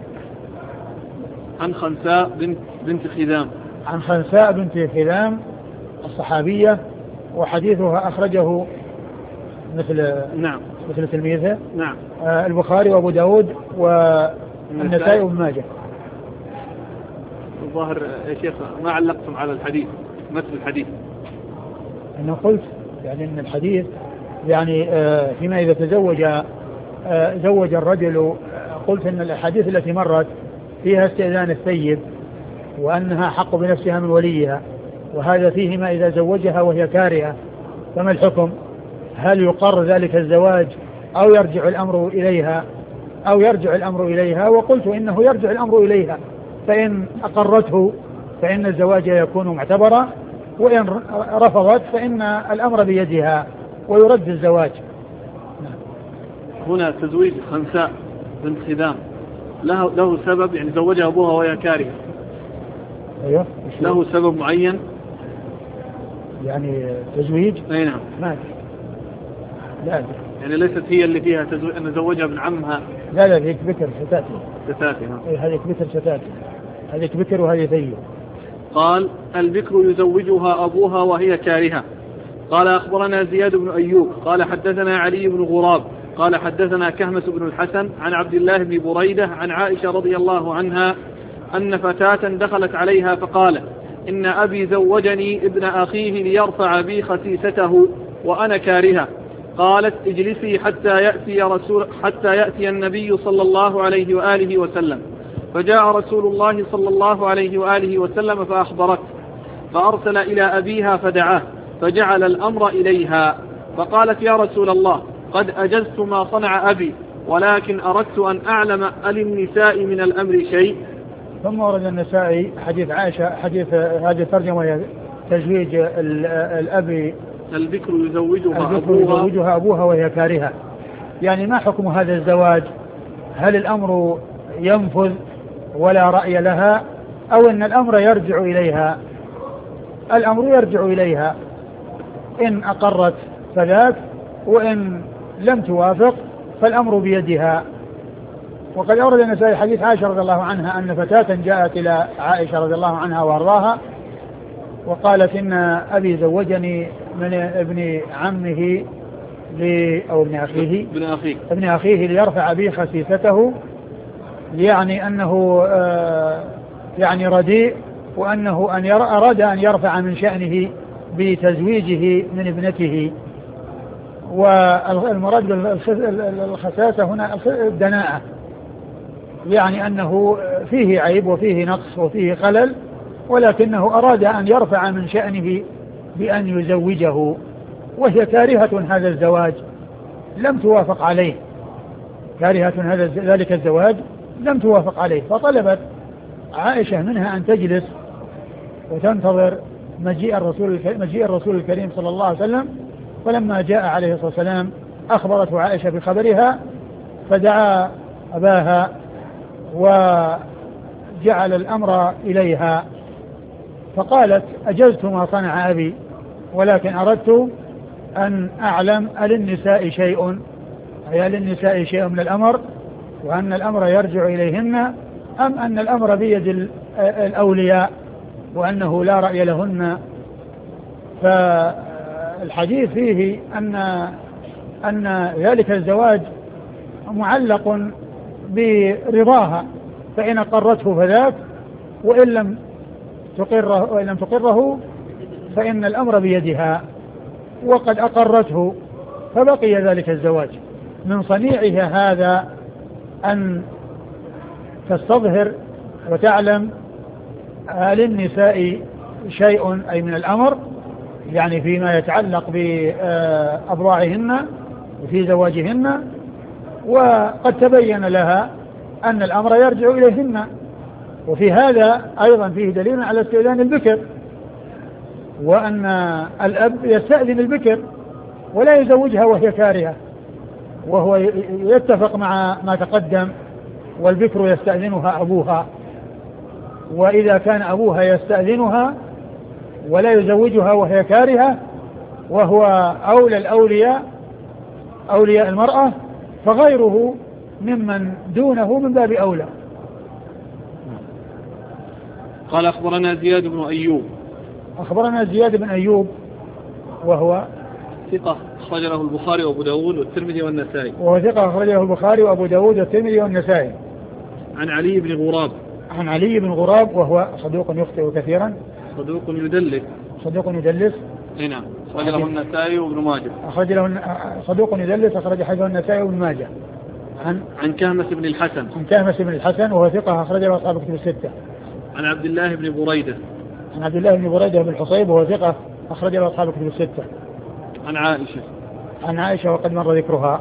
عن خنساء بنت بنت خذام. عن خنساء بنت خذام الصحابية وحديثها أخرجه مثل نعم مثل تلميذها نعم آه البخاري وأبو داود والنسائي وابن ماجه. الظاهر يا شيخ ما علقتم على الحديث مثل الحديث. أنا قلت يعني أن الحديث يعني آه فيما إذا تزوج آه زوج الرجل قلت أن الأحاديث التي مرت فيها استئذان الثيب وأنها حق بنفسها من وليها وهذا فيه ما إذا زوجها وهي كارهة فما الحكم؟ هل يقر ذلك الزواج أو يرجع الأمر إليها أو يرجع الأمر إليها؟ وقلت إنه يرجع الأمر إليها فإن أقرته فإن الزواج يكون معتبرا وإن رفضت فإن الأمر بيدها ويرد الزواج. هنا تزويج خنساء بنت خذام له له سبب يعني زوجها أبوها وهي كارهة. أيوه له سبب معين يعني تزويج؟ أي نعم. ما أدري، لا أدري. يعني ليست هي اللي فيها تزوج أن زوجها ابن عمها؟ لا لا، ذيك بكر ستاتي. ستاتي ها. هذيك بكر ستاتي، هذيك بكر وهذه ثيب. قال البكر يزوجها أبوها وهي كارهة. قال أخبرنا زياد بن أيوب قال حدثنا علي بن غراب قال حدثنا كهمس بن الحسن عن عبد الله بن بريدة عن عائشة رضي الله عنها أن فتاة دخلت عليها فقالت إن أبي زوجني ابن أخيه ليرفع بي خسيسته وأنا كارهة. قالت اجلسي حتى يأتي, رسول حتى يأتي النبي صلى الله عليه وآله وسلم. فجاء رسول الله صلى الله عليه وآله وسلم فأخبرته، فأرسل إلى أبيها فدعاه فجعل الأمر إليها. فقالت يا رسول الله قد أجزت ما صنع أبي، ولكن أردت أن أعلم أللنساء من الأمر شيء. ثم ورد النسائي حديث عائشة، حديث هذه الترجمة تزويج الأب، البكر يزوجها, البكر أبوها, يزوجها أبوها وهي كارهة. يعني ما حكم هذا الزواج؟ هل الأمر ينفذ ولا رأي لها، أو أن الأمر يرجع إليها؟ الأمر يرجع إليها، إن أقرت فذاك، وإن لم توافق فالأمر بيدها. وقد أورد النسائي حديث عائشة رضي الله عنها أن فتاة جاءت إلى عائشة رضي الله عنها وأرضاها وقالت إن أبي زوجني من ابن عمه أو ابن أخيه ابن أخيه ابن أخيه ليرفع بي خسيسته، يعني أنه آه يعني رديء، وأنه أن أراد أن يرفع من شأنه بتزويجه من ابنته. والمراد بالخساسة هنا الدناءة، يعني أنه فيه عيب وفيه نقص وفيه خلل، ولكنه أراد أن يرفع من شأنه بأن يزوجه، وهي كارهة هذا الزواج لم توافق عليه، كارهة هذا ذلك الزواج لم توافق عليه. فطلبت عائشة منها أن تجلس وتنتظر مجيء الرسول مجيء الرسول الكريم صلى الله عليه وسلم. فلما جاء عليه الصلاة والسلام أخبرته عائشة بخبرها، فدعا أباها وجعل الأمر إليها، فقالت أجزت ما صنع أبي، ولكن أردت أن أعلم أللنساء شيء، أي أللنساء شيء من الأمر، وأن الأمر يرجع إليهن، أم أن الأمر بيد الأولياء وأنه لا رأي لهن. فالحديث فيه أن أن ذلك الزواج معلق برضاها، فإن قرته فذاك، وإن لم تقره وإن لم تقره فإن الأمر بيدها. وقد أقرته فبقي ذلك الزواج. من صنيعها هذا أن تستظهر وتعلم للنساء شيء أي من الأمر، يعني فيما يتعلق بأبضاعهن وفي زواجهن، وقد تبين لها أن الأمر يرجع إليهن. وفي هذا أيضا فيه دليل على استئذان البكر، وأن الأب يستأذن البكر ولا يزوجها وهي كارهة، وهو يتفق مع ما تقدم، والبكر يستأذنها أبوها. وإذا كان أبوها يستأذنها ولا يزوجها وهي كارهة، وهو أولى الأولياء أولياء المرأة، فغيره ممن دونه من باب أولى. قال أخبرنا زياد بن أيوب أخبرنا زياد بن أيوب وهو ثقة أخرج له البخاري وأبو داود والترمذي والنسائي وهو ثقة أخرج له البخاري وأبو داود والترمذي والنسائي. عن علي بن غراب عن علي بن غراب وهو صدوق يخطئ كثيرا، صدوق يدلس صدوق يدلس اي نعم أخرج له النسائي وابن ماجه أخرج له صدوق يدلس أخرج حديثه النسائي وابن ماجه. عن عن كهمس بن الحسن عن كهمس بن الحسن وهو ثقة أخرج له أصحاب الكتب الستة. عن عبد الله بن بريدة عن عبد الله بن بريدة بن الحصيب وهو ثقة أخرج له أصحاب الكتب الستة. عن عائشة عن عائشة وقد مر ذكرها.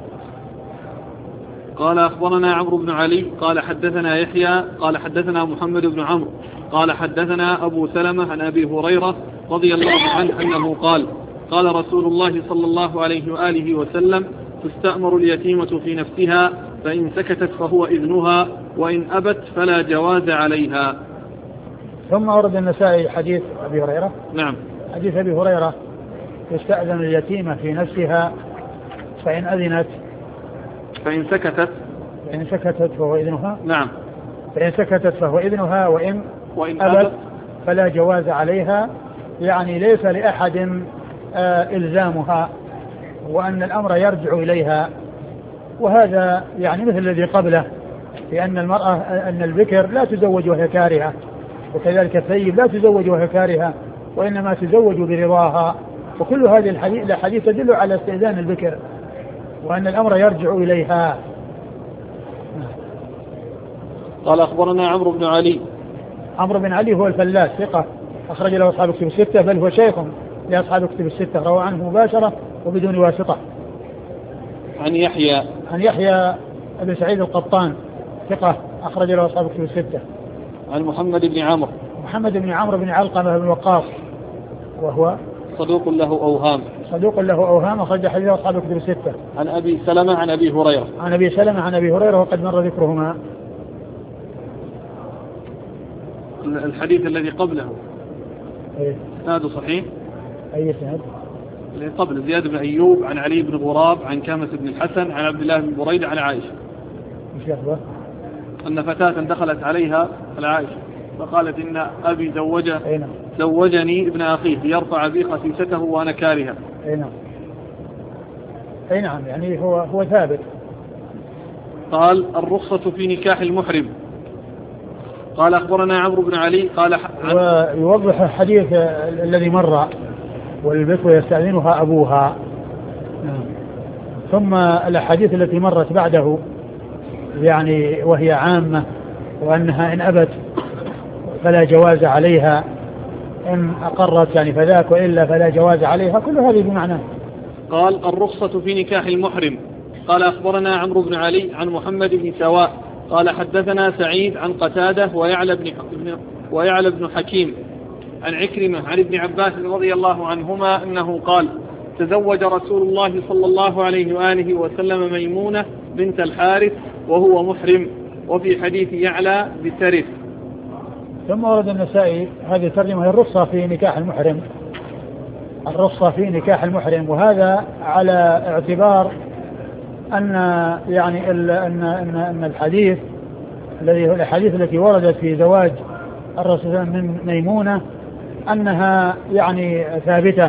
قال أخبرنا عمرو بن علي قال حدثنا يحيى قال حدثنا محمد بن عمرو قال حدثنا أبو سلمة عن أبي هريرة رضي الله عنه أنه قال قال رسول الله صلى الله عليه وآله وسلم تستأمر اليتيمة في نفسها، فإن سكتت فهو إذنها، وإن أبت فلا جواز عليها. ثم أورد النسائي حديث أبي هريرة نعم حديث أبي هريرة يستأذن اليتيمة في نفسها فإن أذنت فإن سكتت فإن سكتت فهو إذنها. نعم. فإن سكتت فهو إذنها وإن, وإن أبت فلا جواز عليها، يعني ليس لأحد آه إلزامها، وأن الأمر يرجع إليها. وهذا يعني مثل الذي قبله، لأن المرأة أن البكر لا تزوج وهي كارهة، وكذلك الثيب لا تزوج وهي كارهة، وإنما تزوج برضاها. وكل هذه الحديث تدل على استئذان البكر وأن الأمر يرجع إليها. قال أخبرنا عمرو بن علي. عمرو بن علي هو الفلاس ثقة أخرج له أصحاب كتب الستة، بل هو شيخ لأصحاب كتب الستة، روى عنه مباشرة وبدون واسطة. عن يحيى عن يحيى أبي سعيد القطان ثقة أخرج له أصحاب كتب الستة. عن محمد بن عمرو محمد بن عمرو بن علقمة بن وقاص وهو صدوق له أوهام صدوق له أوهام أخرج حديث أصحاب كتب الستة. عن أبي سلمة عن أبي هريرة عن أبي سلمة عن أبي هريرة وقد مر ذكرهما. الحديث الذي قبله هذا صحيح. أي سند؟ اللي قبل زياد بن أيوب عن علي بن غراب عن كامس بن الحسن عن عبد الله بن بريدة عن عائشة. مش يخبر أن فتاة دخلت عليها العائشة فقالت إن أبي زوجه أين؟ زوجني ابن أخيه ليرفع بي خسيسته وأنا كارهة. أي نعم أي نعم يعني هو هو ثابت. قال الرخصة في نكاح المحرم. قال أخبرنا عمرو بن علي قال ويوضح الحديث الذي مر والبكر يستأذنها أبوها. ثم الأحاديث التي مرت بعده يعني وهي عامة، وأنها إن أبت فلا جواز عليها، إن أقرت يعني فذاك، وإلا فلا جواز عليها، كل هذه بمعنى. قال الرخصة في نكاح المحرم. قال أخبرنا عمرو بن علي عن محمد بن سواء قال حدثنا سعيد عن قتادة ويعلى بن ويعلى بن حكيم عن عكرمة عن ابن عباس رضي الله عنهما أنه قال تزوج رسول الله صلى الله عليه وآله وسلم ميمونة بنت الحارث وهو محرم. وفي حديث يعلى بترث. ثم ورد النسائي هذه الترجمة، الرخصة في نكاح المحرم، الرخصة في نكاح المحرم، وهذا على اعتبار أن يعني أن أن أن الحديث الذي الحديث التي وردت في زواج الرسول من ميمونة أنها يعني ثابتة،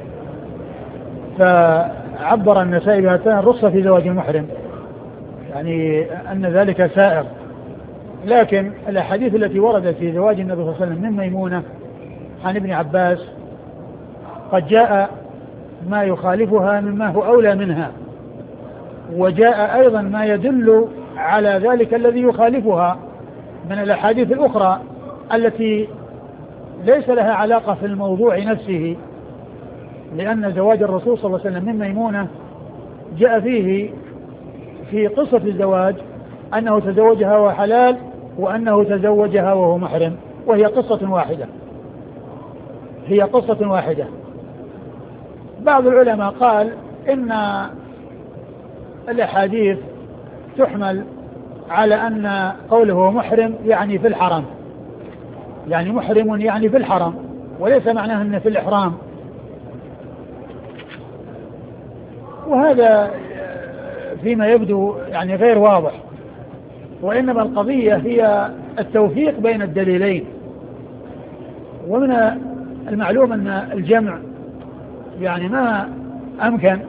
فعبر النسائي بهذه الرخصة في زواج المحرم، يعني أن ذلك سائر. لكن الأحاديث التي وردت في زواج النبي صلى الله عليه وسلم من ميمونة عن ابن عباس قد جاء ما يخالفها مما هو أولى منها، وجاء أيضا ما يدل على ذلك الذي يخالفها من الأحاديث الأخرى التي ليس لها علاقة في الموضوع نفسه، لأن زواج الرسول صلى الله عليه وسلم من ميمونة جاء فيه في قصة الزواج أنه تزوجها وهو حلال، وأنه تزوجها وهو محرم، وهي قصة واحدة هي قصة واحدة. بعض العلماء قال إن الأحاديث تحمل على أن قوله محرم يعني في الحرم، يعني محرم يعني في الحرم، وليس معناه أنه في الإحرام، وهذا فيما يبدو يعني غير واضح. وإنما القضية هي التوفيق بين الدليلين. ومن المعلوم أن الجمع يعني ما أمكن،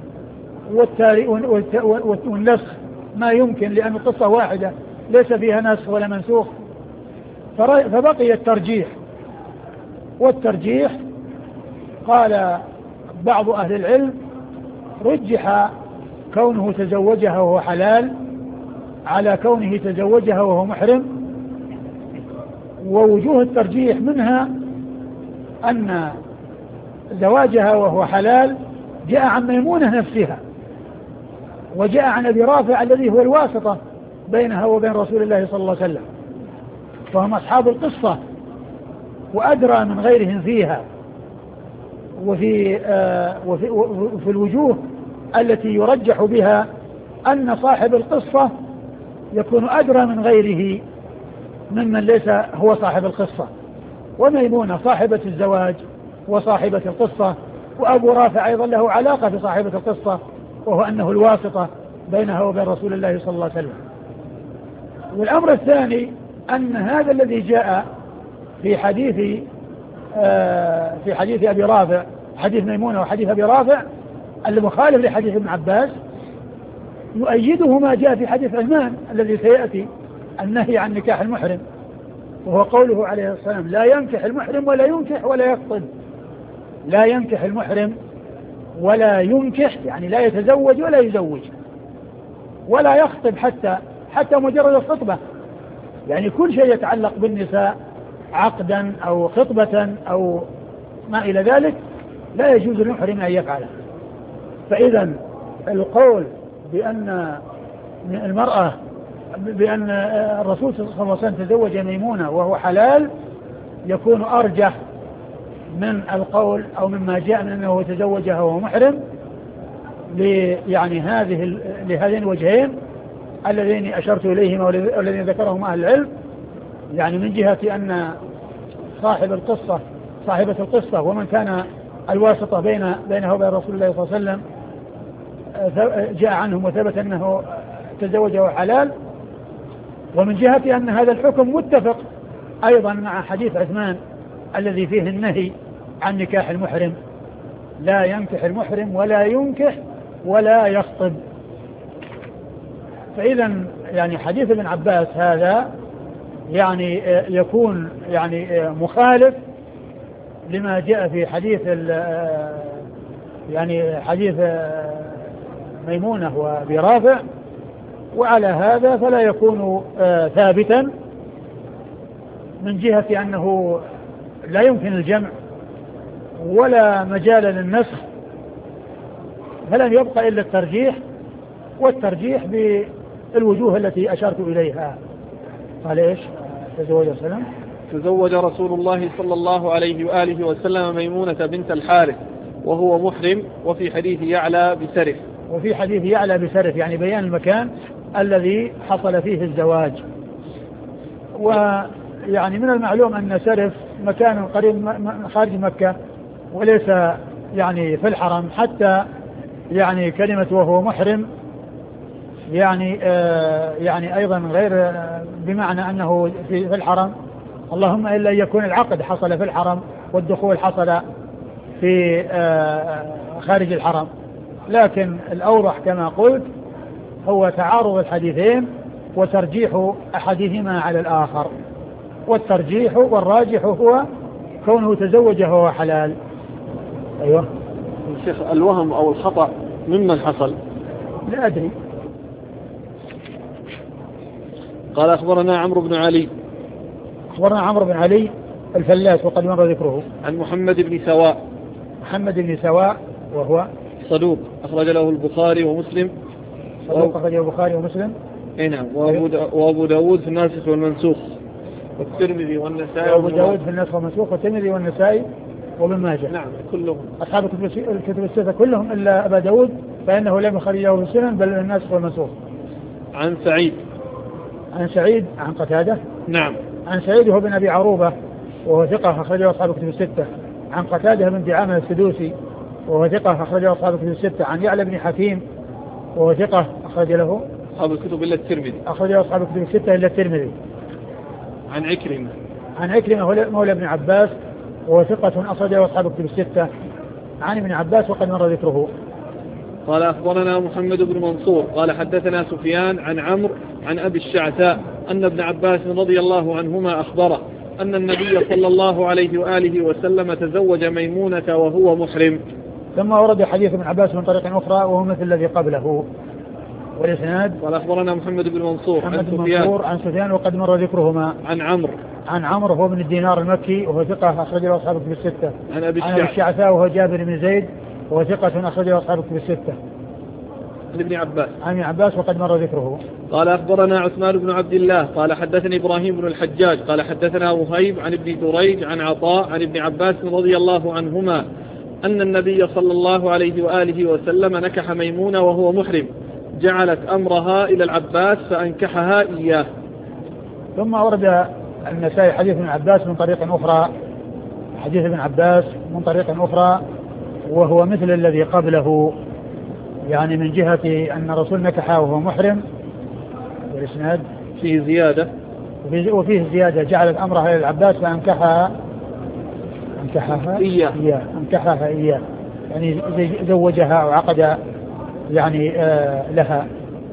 والنسخ ما يمكن، لأن القصة واحدة ليس فيها نسخ ولا منسوخ، فبقي الترجيح. والترجيح قال بعض أهل العلم رجح كونه تزوجها وهو حلال على كونه تزوجها وهو محرم. ووجوه الترجيح منها أن زواجها وهو حلال جاء عن ميمونة نفسها، وجاء عن أبي رافع الذي هو الواسطة بينها وبين رسول الله صلى الله عليه وسلم، فهم أصحاب القصة وأدرى من غيرهم فيها. وفي, آه وفي, وفي الوجوه التي يرجح بها أن صاحب القصة يكون أدرى من غيره ممن ليس هو صاحب القصة. وميمونة صاحبة الزواج وصاحبة القصة. وأبو رافع أيضا له علاقة في صاحبة القصة، وهو أنه الواسطة بينها وبين رسول الله صلى الله عليه وسلم. والأمر الثاني أن هذا الذي جاء في حديث آه في حديث أبي رافع، حديث ميمونة وحديث أبي رافع المخالف لحديث ابن عباس، يؤيده ما جاء في حديث عثمان الذي سيأتي، النهي عن نكاح المحرم، وهو قوله عليه الصلاة والسلام: لا ينكح المحرم ولا ينكح ولا يخطب. لا ينكح المحرم ولا ينكح يعني لا يتزوج ولا يزوج ولا يخطب، حتى حتى مجرد الخطبة، يعني كل شيء يتعلق بالنساء عقدا أو خطبة أو ما إلى ذلك لا يجوز للمحرم أن يفعله. فإذا القول بأن المرأة بأن الرسول صلى الله عليه وسلم تزوج ميمونة وهو حلال يكون أرجح من القول أو مما جاء من أنه تزوجها وهو محرم، يعني هذه لهذين الوجهين اللذين أشرت إليهما والذين ذكرهم أهل العلم، يعني من جهة أن صاحب القصة صاحبة القصة ومن كان الواسطة بين بينه وبين رسول الله صلى الله عليه وسلم جاء عنهم وثبت أنه تزوجه حلال، ومن جهة أن هذا الحكم متفق أيضا مع حديث عثمان الذي فيه النهي عن نكاح المحرم: لا ينكح المحرم ولا ينكح ولا يخطب. فإذا يعني حديث ابن عباس هذا يعني يكون يعني مخالف لما جاء في حديث يعني حديث ميمونة وأبي رافع، وعلى هذا فلا يكون ثابتا من جهة أنه لا يمكن الجمع ولا مجال للنسخ، فلن يبقى إلا الترجيح، والترجيح بالوجوه التي أشرت إليها. قال إيش؟ تزوج وسلم تزوج رسول الله صلى الله عليه وآله وسلم ميمونة بنت الحارث وهو محرم، وفي حديث يعلى بسرف وفي حديث يعلى بسرف يعني بيان المكان الذي حصل فيه الزواج. ويعني من المعلوم أن سرف مكان قريب خارج مكة وليس يعني في الحرم، حتى يعني كلمة وهو محرم يعني آه يعني أيضا غير آه بمعنى أنه في, في الحرم، اللهم إلا أن يكون العقد حصل في الحرم والدخول حصل في آه خارج الحرم. لكن الأوضح كما قلت هو تعارض الحديثين وترجيح أحدهما على الآخر، والترجيح والراجح هو كونه تزوجه وهو حلال. أيوة الشيخ، الوهم أو الخطأ ممن حصل؟ لا أدري. قال أخبرنا عمرو بن علي أخبرنا عمرو بن علي الفلاس وقد مر ذكره. عن محمد بن سواء محمد بن سواء وهو صدوق أخرج له البخاري ومسلم. صدوق أخرج له البخاري ومسلم. اي نعم. وأبو داود في الناسخ والمنسوخ والترمذي والنسائي. وأبو داود في الناسخ والمنسوخ والترمذي والنسائي وابن ماجه. نعم كلهم أصحاب الكتب الستة كلهم إلا أبا داود فإنه لم يخرج له في السنن بل الناسخ والمنسوخ. عن سعيد عن سعيد عن قتادة. نعم. عن سعيد هو بن أبي عروبة وهو ثقة أخرجه أصحاب الكتب الستة. عن قتادة بن دعامة السدوسي وهو ثقة أخرجه أصحاب الكتب الستة. عن يعلى بن حكيم وهو ثقة أخرج له أصحاب الكتب إلا الترمذي. أخرجه أصحاب الكتب الستة إلا الترمذي. عن عكرمة عن عكرمة مولى ابن عباس وهو ثقة أخرجه أصحاب الكتب الستة عن ابن عباس وقد مر ذكره. قال أخبرنا محمد بن منصور قال حدثنا سفيان عن عمرو عن أبي الشعثاء أن ابن عباس رضي الله عنهما أخبره أن النبي صلى الله عليه وآله وسلم تزوج ميمونة وهو محرم. ثم ورد حديث ابن عباس من طريق أخرى وهو مثل الذي قبله. والإسناد قال أخبرنا محمد بن منصور عن سفيان عن سفيان وقد مر ذكرهما. عن عمرو عن عمرو هو بن الدينار المكي وهو ثقة أخرجه أصحاب الكتب الستة. عن أبي الشعثاء وهو جابر بن زيد وهو ثقة أخرجه أصحاب الكتب الستة. عن ابن عباس عن ابن عباس وقد مر ذكره. قال أخبرنا عثمان بن عبد الله قال حدثني إبراهيم بن الحجاج قال حدثنا وهيب عن ابن دريج عن عطاء عن ابن عباس رضي الله عنهما أن النبي صلى الله عليه وآله وسلم نكح ميمونة وهو محرم، جعلت أمرها إلى العباس فأنكحها إياه. ثم ورد النسائي حديث ابن عباس من طريق أخرى حديث ابن عباس من طريق أخرى وهو مثل الذي قبله، يعني من جهة أن الرسول نكح وهو محرم، والإسناد فيه زيادة، وفيه زيادة جعلت أمرها للعباس فأنكحها أنكحها إياه. إياه أنكحها إياه يعني زوجها أو عقد يعني آه لها.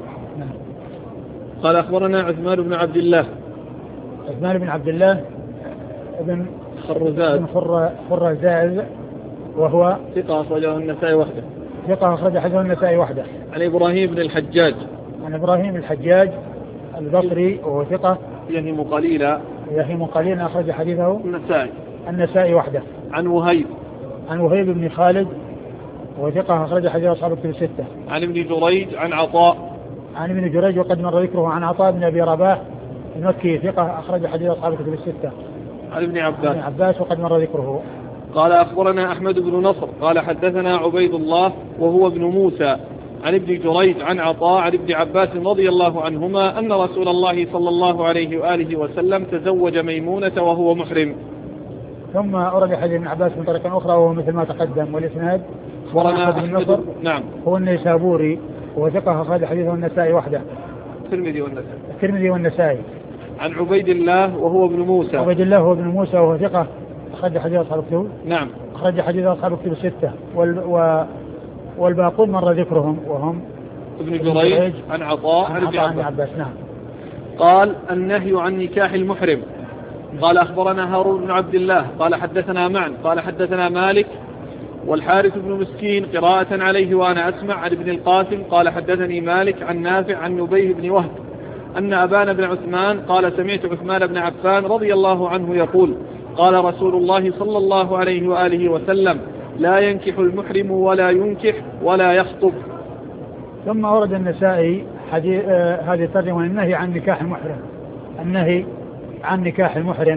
قال أخبرنا عثمان بن عبد الله عثمان بن عبد الله ابن خرزاد بن خر خرزاد وهو ثقة أخرجه النسائي وحده. ثقة أخرج حديثه النسائي وحده. عن إبراهيم بن الحجاج عن إبراهيم الحجاج البصري وهو ثقة يهم قليلا يهم قليلا أخرج حديثه النسائي النسائي وحده. عن وهيب عن وهيب بن خالد وهو ثقة أخرج حديث أصحاب الكتب الستة. عن ابن جريج عن عطاء عن ابن جريج وقد مر ذكره. عن عطاء بن أبي رباح المكي ثقة أخرج حديث أصحاب الكتب الستة. عن ابن عباس ابن عباس وقد مر ذكره. قال أخبرنا أحمد بن نصر قال حدثنا عبيد الله وهو ابن موسى عن ابن جريج عن عطاء عن ابن عباس رضي الله عنهما أن رسول الله صلى الله عليه وآله وسلم تزوج ميمونة وهو محرم. ثم أورد حديث ابن عباس من طريقة أخرى وهو مثل ما تقدم. والإسناد أخبرنا أحمد بن نصر نعم هو النيسابوري وهو ثقة أخرج حديثه النسائي وحده. الترمذي والنسائي الترمذي والنسائي. عن عبيد الله وهو ابن موسى عبيد الله هو ابن موسى وهو ثقة أخرج حديث أصحاب الكتب نعم أخرج حديث أصحاب الكتب الستة. وال و والباقون مر ذكرهم وهم ابن جريج عن عطاء عن ابن عباس. عباس. نعم. قال النهي عن نكاح المحرم. قال أخبرنا هارون بن عبد الله قال حدثنا معن قال حدثنا مالك والحارث بن مسكين قراءة عليه وأنا أسمع عن ابن القاسم قال حدثني مالك عن نافع عن نبيه بن وهب أن أبان بن عثمان قال سمعت عثمان بن عفان رضي الله عنه يقول قال رسول الله صلى الله عليه وآله وسلم لا ينكح المحرم ولا ينكح ولا يخطب. ثم أورد النسائي حديث آه هذه الترجمة النهي عن نكاح المحرم النهي عن نكاح المحرم.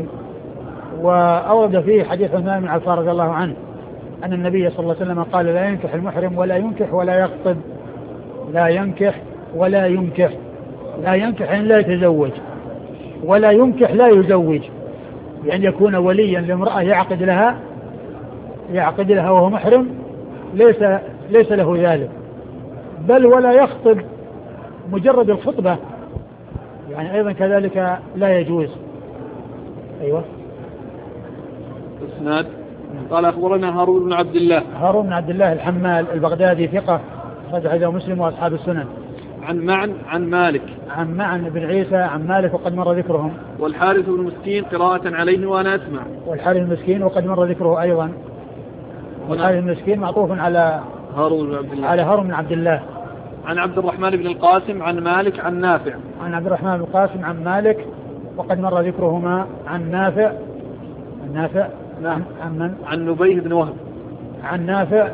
وأورد فيه حديث عثمان بن عفان رضي الله عنه أن النبي صلى الله عليه وسلم قال لا ينكح المحرم ولا ينكح ولا يخطب. لا ينكح ولا ينكح لا ينكح يعني لا يتزوج ولا ينكح لا يزوج يعني يكون وليا لامرأة يعقد لها يعقد لها وهو محرم ليس ليس له ذلك. بل ولا يخطب مجرد الخطبة يعني أيضا كذلك لا يجوز. أيوة. اسناد قال أخبرنا هارون بن عبد الله هارون بن عبد الله الحمال البغدادي ثقة أخرج حديثه مسلم وأصحاب السنن. عن معن عن مالك عن معن بن عيسى عن مالك وقد مر ذكرهم. والحارث بن مسكين قراءة عليه وأنا أسمع. والحارث المسكين وقد مر ذكره أيضا. والحارث المسكين معطوف على هارون بن عبد الله على هارون بن عبد الله. عن عبد الرحمن بن القاسم عن مالك عن نافع. عن عبد الرحمن بن القاسم عن مالك وقد مر ذكرهما. عن نافع عن نافع نعم. عن من؟ عن نبيه بن وهب. عن نافع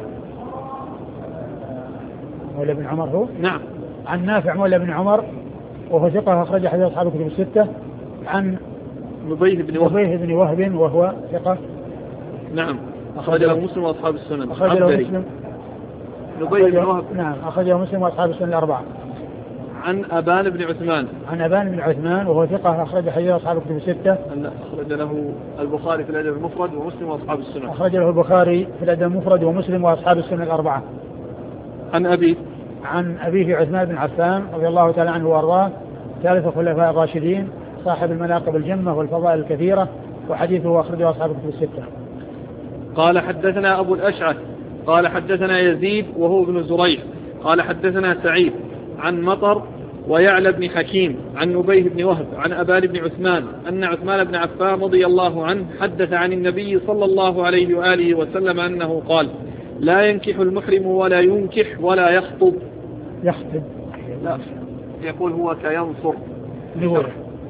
مولى بن عمر هو؟ نعم. عن نافع مولى بن عمر وهو ثقة أخرج حديث أصحاب الكتب الستة. عن نبيه بن وهب نبيه بن وهب وهو ثقة نعم أخرج له مسلم وأصحاب السنن. أخرج له مسلم نبيه بن وهب نعم أخرج له مسلم وأصحاب السنن الأربعة. عن أبان بن عثمان عن أبان بن عثمان وهو ثقة أخرج حديث أصحاب الكتب الستة. أخرج له البخاري في الأدب المفرد ومسلم وأصحاب السنن. أخرج له البخاري في الأدب المفرد ومسلم وأصحاب السنن الأربعة. عن أبي عن أبيه عثمان بن عفان رضي الله تعالى عنه وأرضاه ثالث الخلفاء الراشدين صاحب المناقب الجمة والفضائل الكثيرة وحديثه أخرجه أصحاب الكتب الستة. قال حدثنا أبو الأشعث قال حدثنا يزيد وهو ابن زريع قال حدثنا سعيد عن مطر ويعلى بن حكيم عن نبيه بن وهب عن أبان بن عثمان أن عثمان بن عفان رضي الله عنه حدث عن النبي صلى الله عليه وآله وسلم أنه قال لا ينكح المحرم ولا ينكح ولا يخطب. يخطب لا يقول هو كينصر نور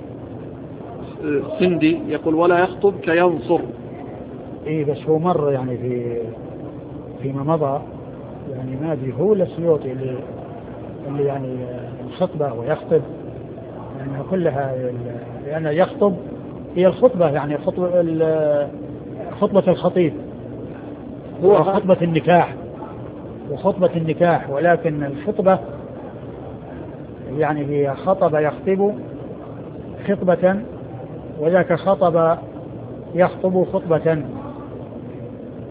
سندي يقول ولا يخطب كينصر. إيه بس هو مر يعني في فيما مضى يعني ما أدري هو السيوطي اللي اللي يعني الخطبة ويخطب يعني كلها لأن يخطب هي الخطبة يعني خطبة خطبة الخطيب هو خطبة النكاح وخطبة النكاح ولكن الخطبة يعني هي خطب يخطب خطبة وذاك خطب يخطب خطبة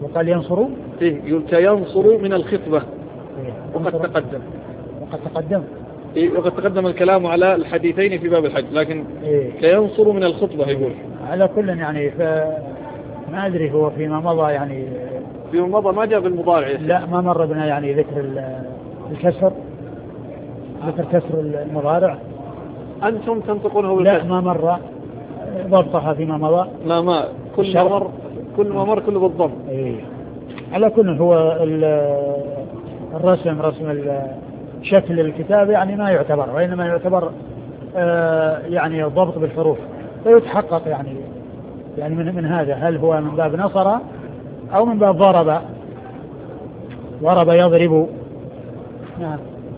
وقال ينصروا إيه يقول كينصروا من الخطبة. إيه وقد تقدم وقد تقدم إيه وقد تقدم الكلام على الحديثين في باب الحج، لكن إيه كينصروا من الخطبة يقول. على كل يعني ما أدري هو فيما مضى يعني فيما مضى ما جاء بالمضارع. لا ما مر بنا يعني ذكر الكسر، ذكر كسر المضارع. أنتم تنطقونه بالكسر؟ لا ما مر ضبطها فيما مضى. لا ما كل ما مر كل ما مر كله بالضبط. إيه على كل هو الرسم رسم شكل الكتاب يعني ما يعتبر، وإنما يعتبر آه يعني الضبط بالحروف، فيتحقق يعني يعني من, من هذا هل هو من باب نصر أو من باب ضرب. ضرب يضرب. نعم.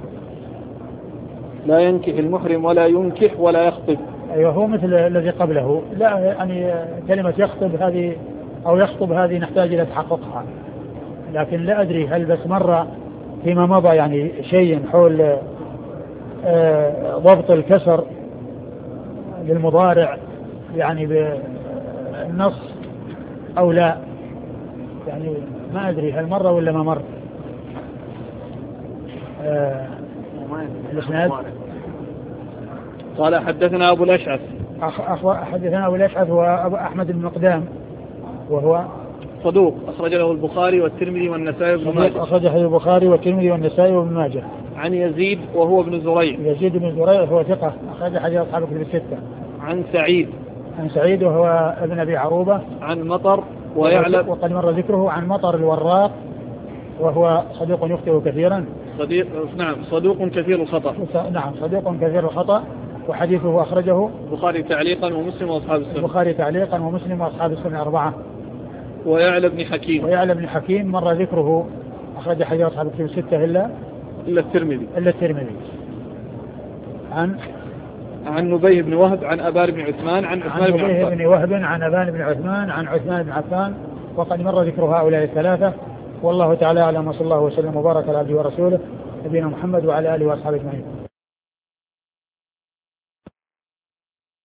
لا ينكح المحرم ولا ينكح ولا يخطب. أيوه هو مثل الذي قبله. لا يعني كلمة يخطب هذه أو يخطب هذه نحتاج إلى تحققها، لكن لا أدري هل بس مر فيما مضى يعني شيء حول آه ضبط الكسر للمضارع يعني بالنص أو لا، يعني ما أدري هل مر ولا ما مر. آه الإسناد قال حدثنا أبو الأشعث أخ حدثنا أبو الأشعث وأبو أحمد بن مقدام وهو صدوق أخرج له البخاري والترمذي والنسائي وابن ماجه. أخرج له البخاري والترمذي والنسائي وابن ماجه. عن يزيد وهو ابن زريع. يزيد بن زريع هو ثقة أخرج حديث أصحاب الكتب الستة. عن سعيد عن سعيد وهو ابن أبي عروبة. عن مطر ويعلم وقد مر ذكره. عن مطر الوراق وهو صدوق يخطئ كثيرا. صديق نعم صدوق كثير الخطأ. نعم صدوق كثير الخطأ، وحديثه أخرجه البخاري تعليقا ومسلم وأصحاب السنة. البخاري تعليقا ومسلم وأصحاب السنة أربعة. ويعلى بن حكيم. ويعلى بن حكيم مر ذكره أخرج حديث أصحاب الكتب الستة إلا إلا الترمذي. إلا الترمذي. عن عن نبيه بن وهب عن أبان بن عثمان عن عثمان بن عفان. عن نبيه بن وهب عن أبان بن عثمان عن عثمان بن عفان، وقد مر ذكر هؤلاء الثلاثة. والله تعالى أعلم، وصلى الله وسلم وبارك على عبده ورسوله نبينا محمد وعلى آله وأصحابه أجمعين.